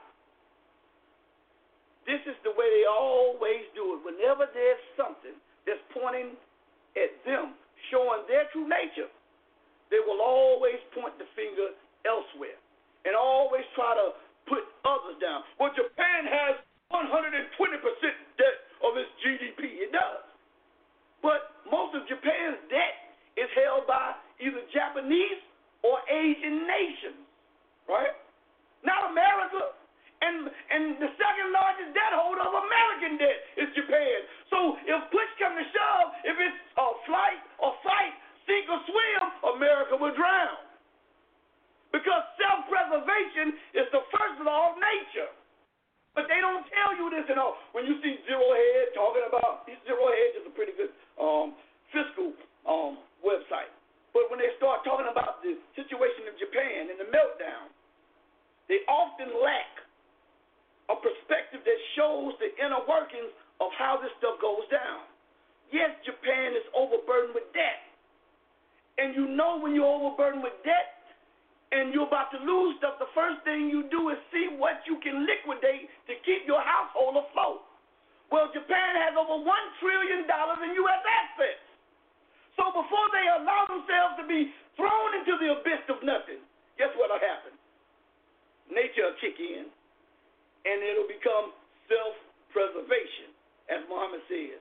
This is the way they always do it. Whenever there's something that's pointing at them, showing their true nature, they will always point the finger elsewhere and always try to put others down. Well, Japan has one hundred twenty percent debt of its G D P. It does. But most of Japan's debt is held by either Japanese or Asian nations, right? Not America. And and the second largest debt holder of American debt is Japan. So if push comes to shove, if it's a flight or fight, sink or swim, America will drown. Because self-preservation is the first law of nature. But they don't tell you this at all. When you see Zero Hedge talking about, Zero Hedge is a pretty good um, fiscal um, website. But when they start talking about the situation of Japan and the meltdown, they often lack a perspective that shows the inner workings of how this stuff goes down. Yes, Japan is overburdened with debt. And you know when you're overburdened with debt and you're about to lose stuff, the first thing you do is see what you can liquidate to keep your household afloat. Well, Japan has over one trillion dollars in U S assets. So before they allow themselves to be thrown into the abyss of nothing, guess what will happen? Nature will kick in. And it'll become self-preservation, as Muhammad says.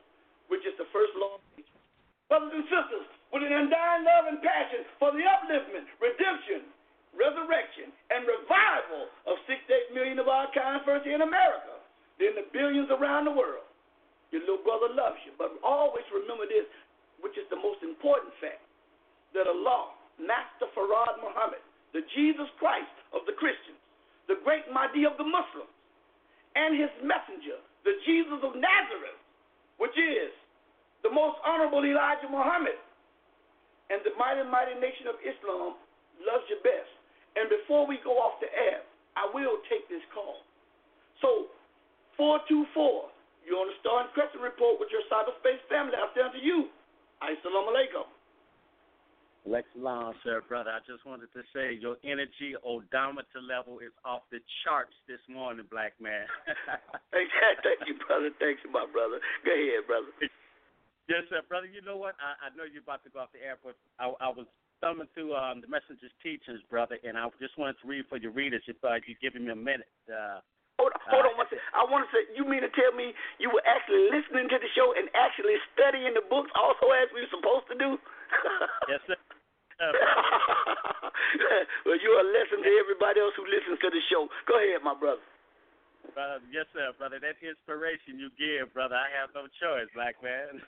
which is the first law of nature. Brothers and sisters, with an undying love and passion for the upliftment, redemption, resurrection, and revival of six to eight million of our kind first here in America, then the billions around the world, your little brother loves you. But always remember this, which is the most important fact, that Allah, Master Farad Muhammad, the Jesus Christ of the Christians, the great Mahdi of the Muslims, and his messenger, the Jesus of Nazareth, which is the most honorable Elijah Muhammad, and the mighty, mighty nation of Islam loves you best. And before we go off the air, I will take this call. So, four two four, you're on the Star and Crescent Report with your cyberspace family. I'll stand to you. Assalamu alaikum. Lex Long, sir, brother. I just wanted to say your energy odometer level is off the charts this morning, black man. Thank you, brother. Thank you, my brother. Go ahead, brother. Yes, sir, brother. You know what? I, I know you're about to go off the air, but I, I was thumbing through um, the Messenger's teachings, brother, and I just wanted to read for your readers if uh, you're giving me a minute. Uh, hold on, hold uh, on one second. I want to say, you mean to tell me you were actually listening to the show and actually studying the books also as we were supposed to do? Yes, sir. Uh, well, you're a lesson to everybody else who listens to the show. Go ahead, my brother. Brother, yes, sir, brother. That inspiration you give, brother, I have no choice, black man.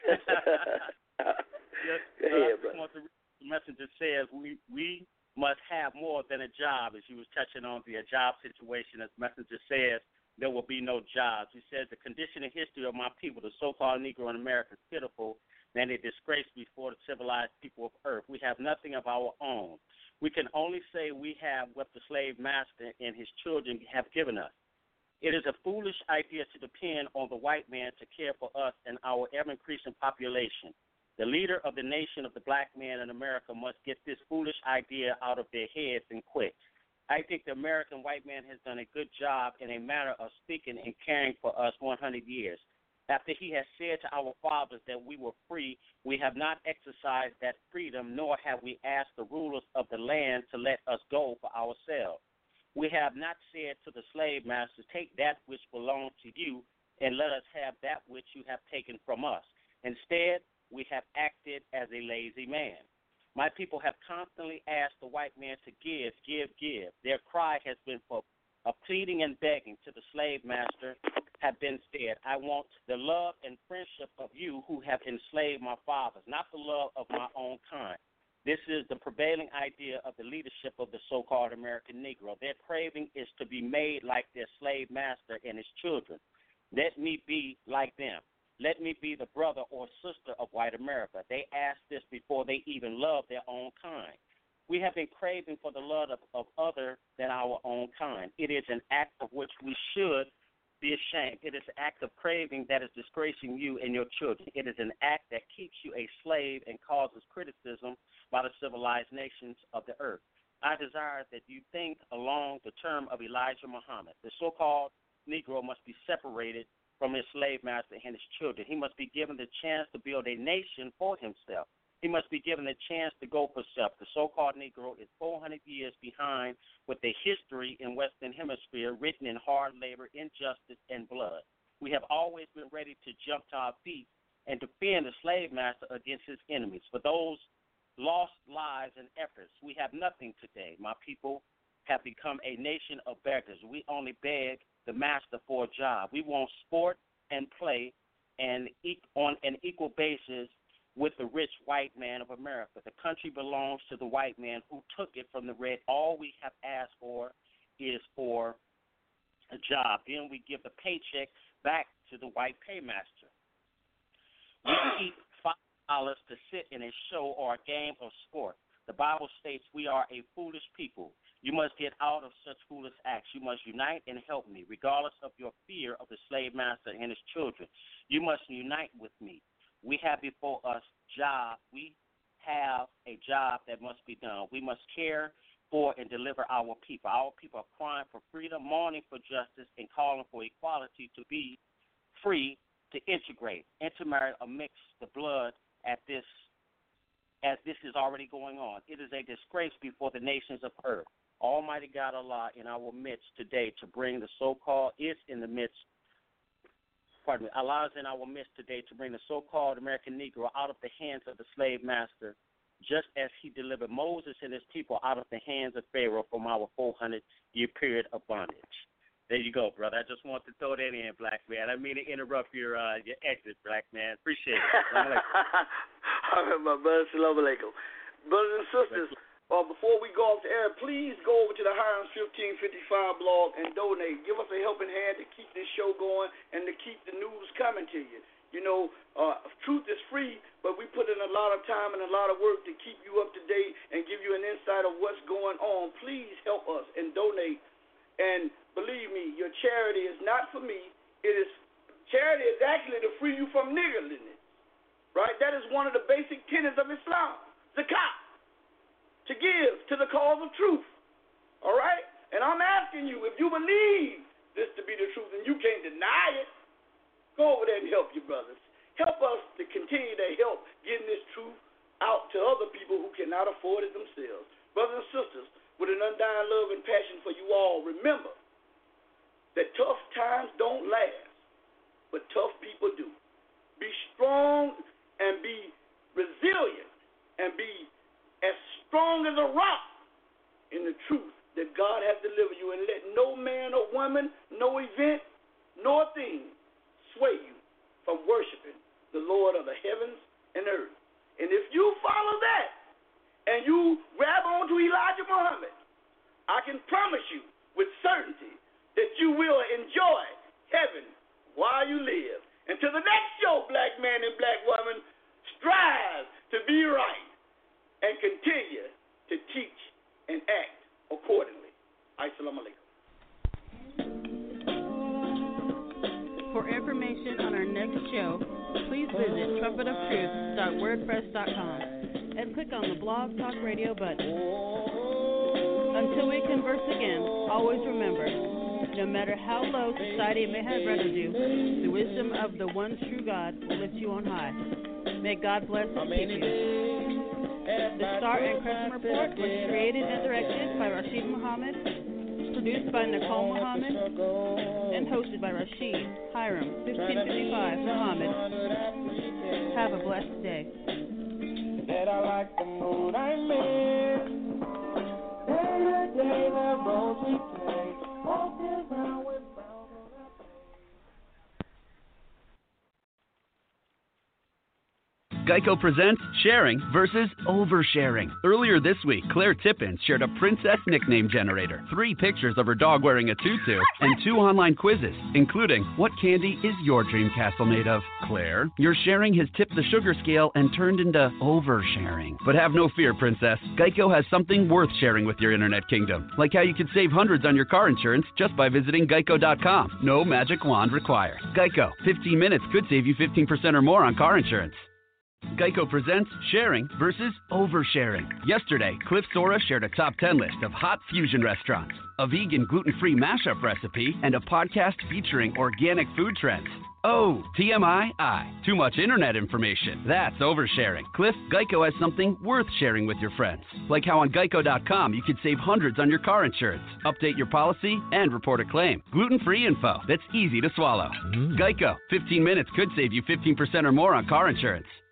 Yes, Go ahead, brother. What the messenger says, we we must have more than a job. As you was touching on the job situation, as messenger says, there will be no jobs. He says the condition and history of my people, the so-called Negro in America, is pitiful and a disgrace before the civilized people of earth. We have nothing of our own. We can only say we have what the slave master and his children have given us. It is a foolish idea to depend on the white man to care for us and our ever-increasing population. The leader of the nation of the black man in America must get this foolish idea out of their heads and quick. I think the American white man has done a good job in a manner of speaking and caring for us one hundred years. After he has said to our fathers that we were free, we have not exercised that freedom, nor have we asked the rulers of the land to let us go for ourselves. We have not said to the slave masters, take that which belongs to you and let us have that which you have taken from us. Instead, we have acted as a lazy man. My people have constantly asked the white man to give, give, give. Their cry has been for a pleading and begging to the slave master have been said, I want the love and friendship of you who have enslaved my fathers, not the love of my own kind. This is the prevailing idea of the leadership of the so-called American Negro. Their craving is to be made like their slave master and his children. Let me be like them. Let me be the brother or sister of white America. They ask this before they even love their own kind. We have been craving for the love of, of other than our own kind. It is an act of which we should be ashamed. It is an act of craving that is disgracing you and your children. It is an act that keeps you a slave and causes criticism by the civilized nations of the earth. I desire that you think along the term of Elijah Muhammad. The so-called Negro must be separated from his slave master and his children. He must be given the chance to build a nation for himself. He must be given the chance to go for self. The so-called Negro is four hundred years behind with a history in Western Hemisphere written in hard labor, injustice, and blood. We have always been ready to jump to our feet and defend the slave master against his enemies. For those lost lives and efforts, we have nothing today. My people have become a nation of beggars. We only beg the master for a job. We want sport and play and on an equal basis with the rich white man of America. The country belongs to the white man who took it from the red. All we have asked for is for a job. Then we give the paycheck back to the white paymaster. We keep five dollars to sit in a show or a game of sport. The Bible states we are a foolish people. You must get out of such foolish acts. You must unite and help me, regardless of your fear of the slave master and his children. You must unite with me. We have before us job. We have a job that must be done. We must care for and deliver our people. Our people are crying for freedom, mourning for justice, and calling for equality to be free to integrate, intermarry, or mix the blood at this, as this is already going on. It is a disgrace before the nations of earth. Almighty God Allah in our midst today to bring the so-called is in the midst pardon me, Allah is in our midst today to bring the so-called American Negro out of the hands of the slave master, just as he delivered Moses and his people out of the hands of Pharaoh from our four hundred year period of bondage. There you go, brother. I just want to throw that in, black man. I didn't mean to interrupt your uh, your exit, black man. Appreciate it. All right, my brother. Shalom alaikum. Brothers and sisters, uh, before we go off the air, please go over to the Hiram fifteen fifty-five blog and donate. Give us a helping hand to keep this show going and to keep the news coming to you. You know, uh, truth is free, but we put in a lot of time and a lot of work to keep you up to date and give you an insight of what's going on. Please help us and donate. And believe me, your charity is not for me. It is charity is actually to free you from niggardliness, right? That is one of the basic tenets of Islam, zakat, to give to the cause of truth, all right? And I'm asking you, if you believe this to be the truth and you can't deny it, go over there and help your brothers. Help us to continue to help getting this truth out to other people who cannot afford it themselves. Brothers and sisters, with an undying love and passion for you all, remember that tough times don't last, but tough people do. Be strong and be resilient and be as strong as a rock in the truth that God has delivered you, and let no man or woman, no event, nor thing sway you from worshiping the Lord of the heavens and earth. And if you follow that and you grab onto Elijah Muhammad, I can promise you with certainty that you will enjoy heaven while you live. Until the next show, black man and black woman, strive to be right and continue to teach and act accordingly. Assalamu alaikum. For information on our next show, please visit trumpet of truth dot wordpress dot com and click on the Blog Talk Radio button. Until we converse again, always remember, no matter how low society may have rendered you, the wisdom of the one true God will lift you on high. May God bless and keep you. The Star and Crescent Report was created and directed by Rashid Muhammad, produced by Nicole Muhammad, and hosted by Rashid Hiram fifteen fifty-five Muhammad. Have a blessed day. That I like the mood I'm in. Day to day the roads we take, walking around with Geico presents sharing versus oversharing. Earlier this week, Claire Tippins shared a princess nickname generator, three pictures of her dog wearing a tutu, and two online quizzes, including what candy is your dream castle made of? Claire, your sharing has tipped the sugar scale and turned into oversharing. But have no fear, princess. Geico has something worth sharing with your internet kingdom, like how you could save hundreds on your car insurance just by visiting geico dot com. No magic wand required. Geico, fifteen minutes could save you fifteen percent or more on car insurance. Geico presents sharing versus oversharing. Yesterday, Cliff Sora shared a top ten list of hot fusion restaurants, a vegan gluten-free mashup recipe, and a podcast featuring organic food trends. Oh, T M I, I. Too much internet information. That's oversharing. Cliff, Geico has something worth sharing with your friends. Like how on geico dot com you could save hundreds on your car insurance, update your policy, and report a claim. Gluten-free info that's easy to swallow. Mm. Geico, fifteen minutes could save you fifteen percent or more on car insurance.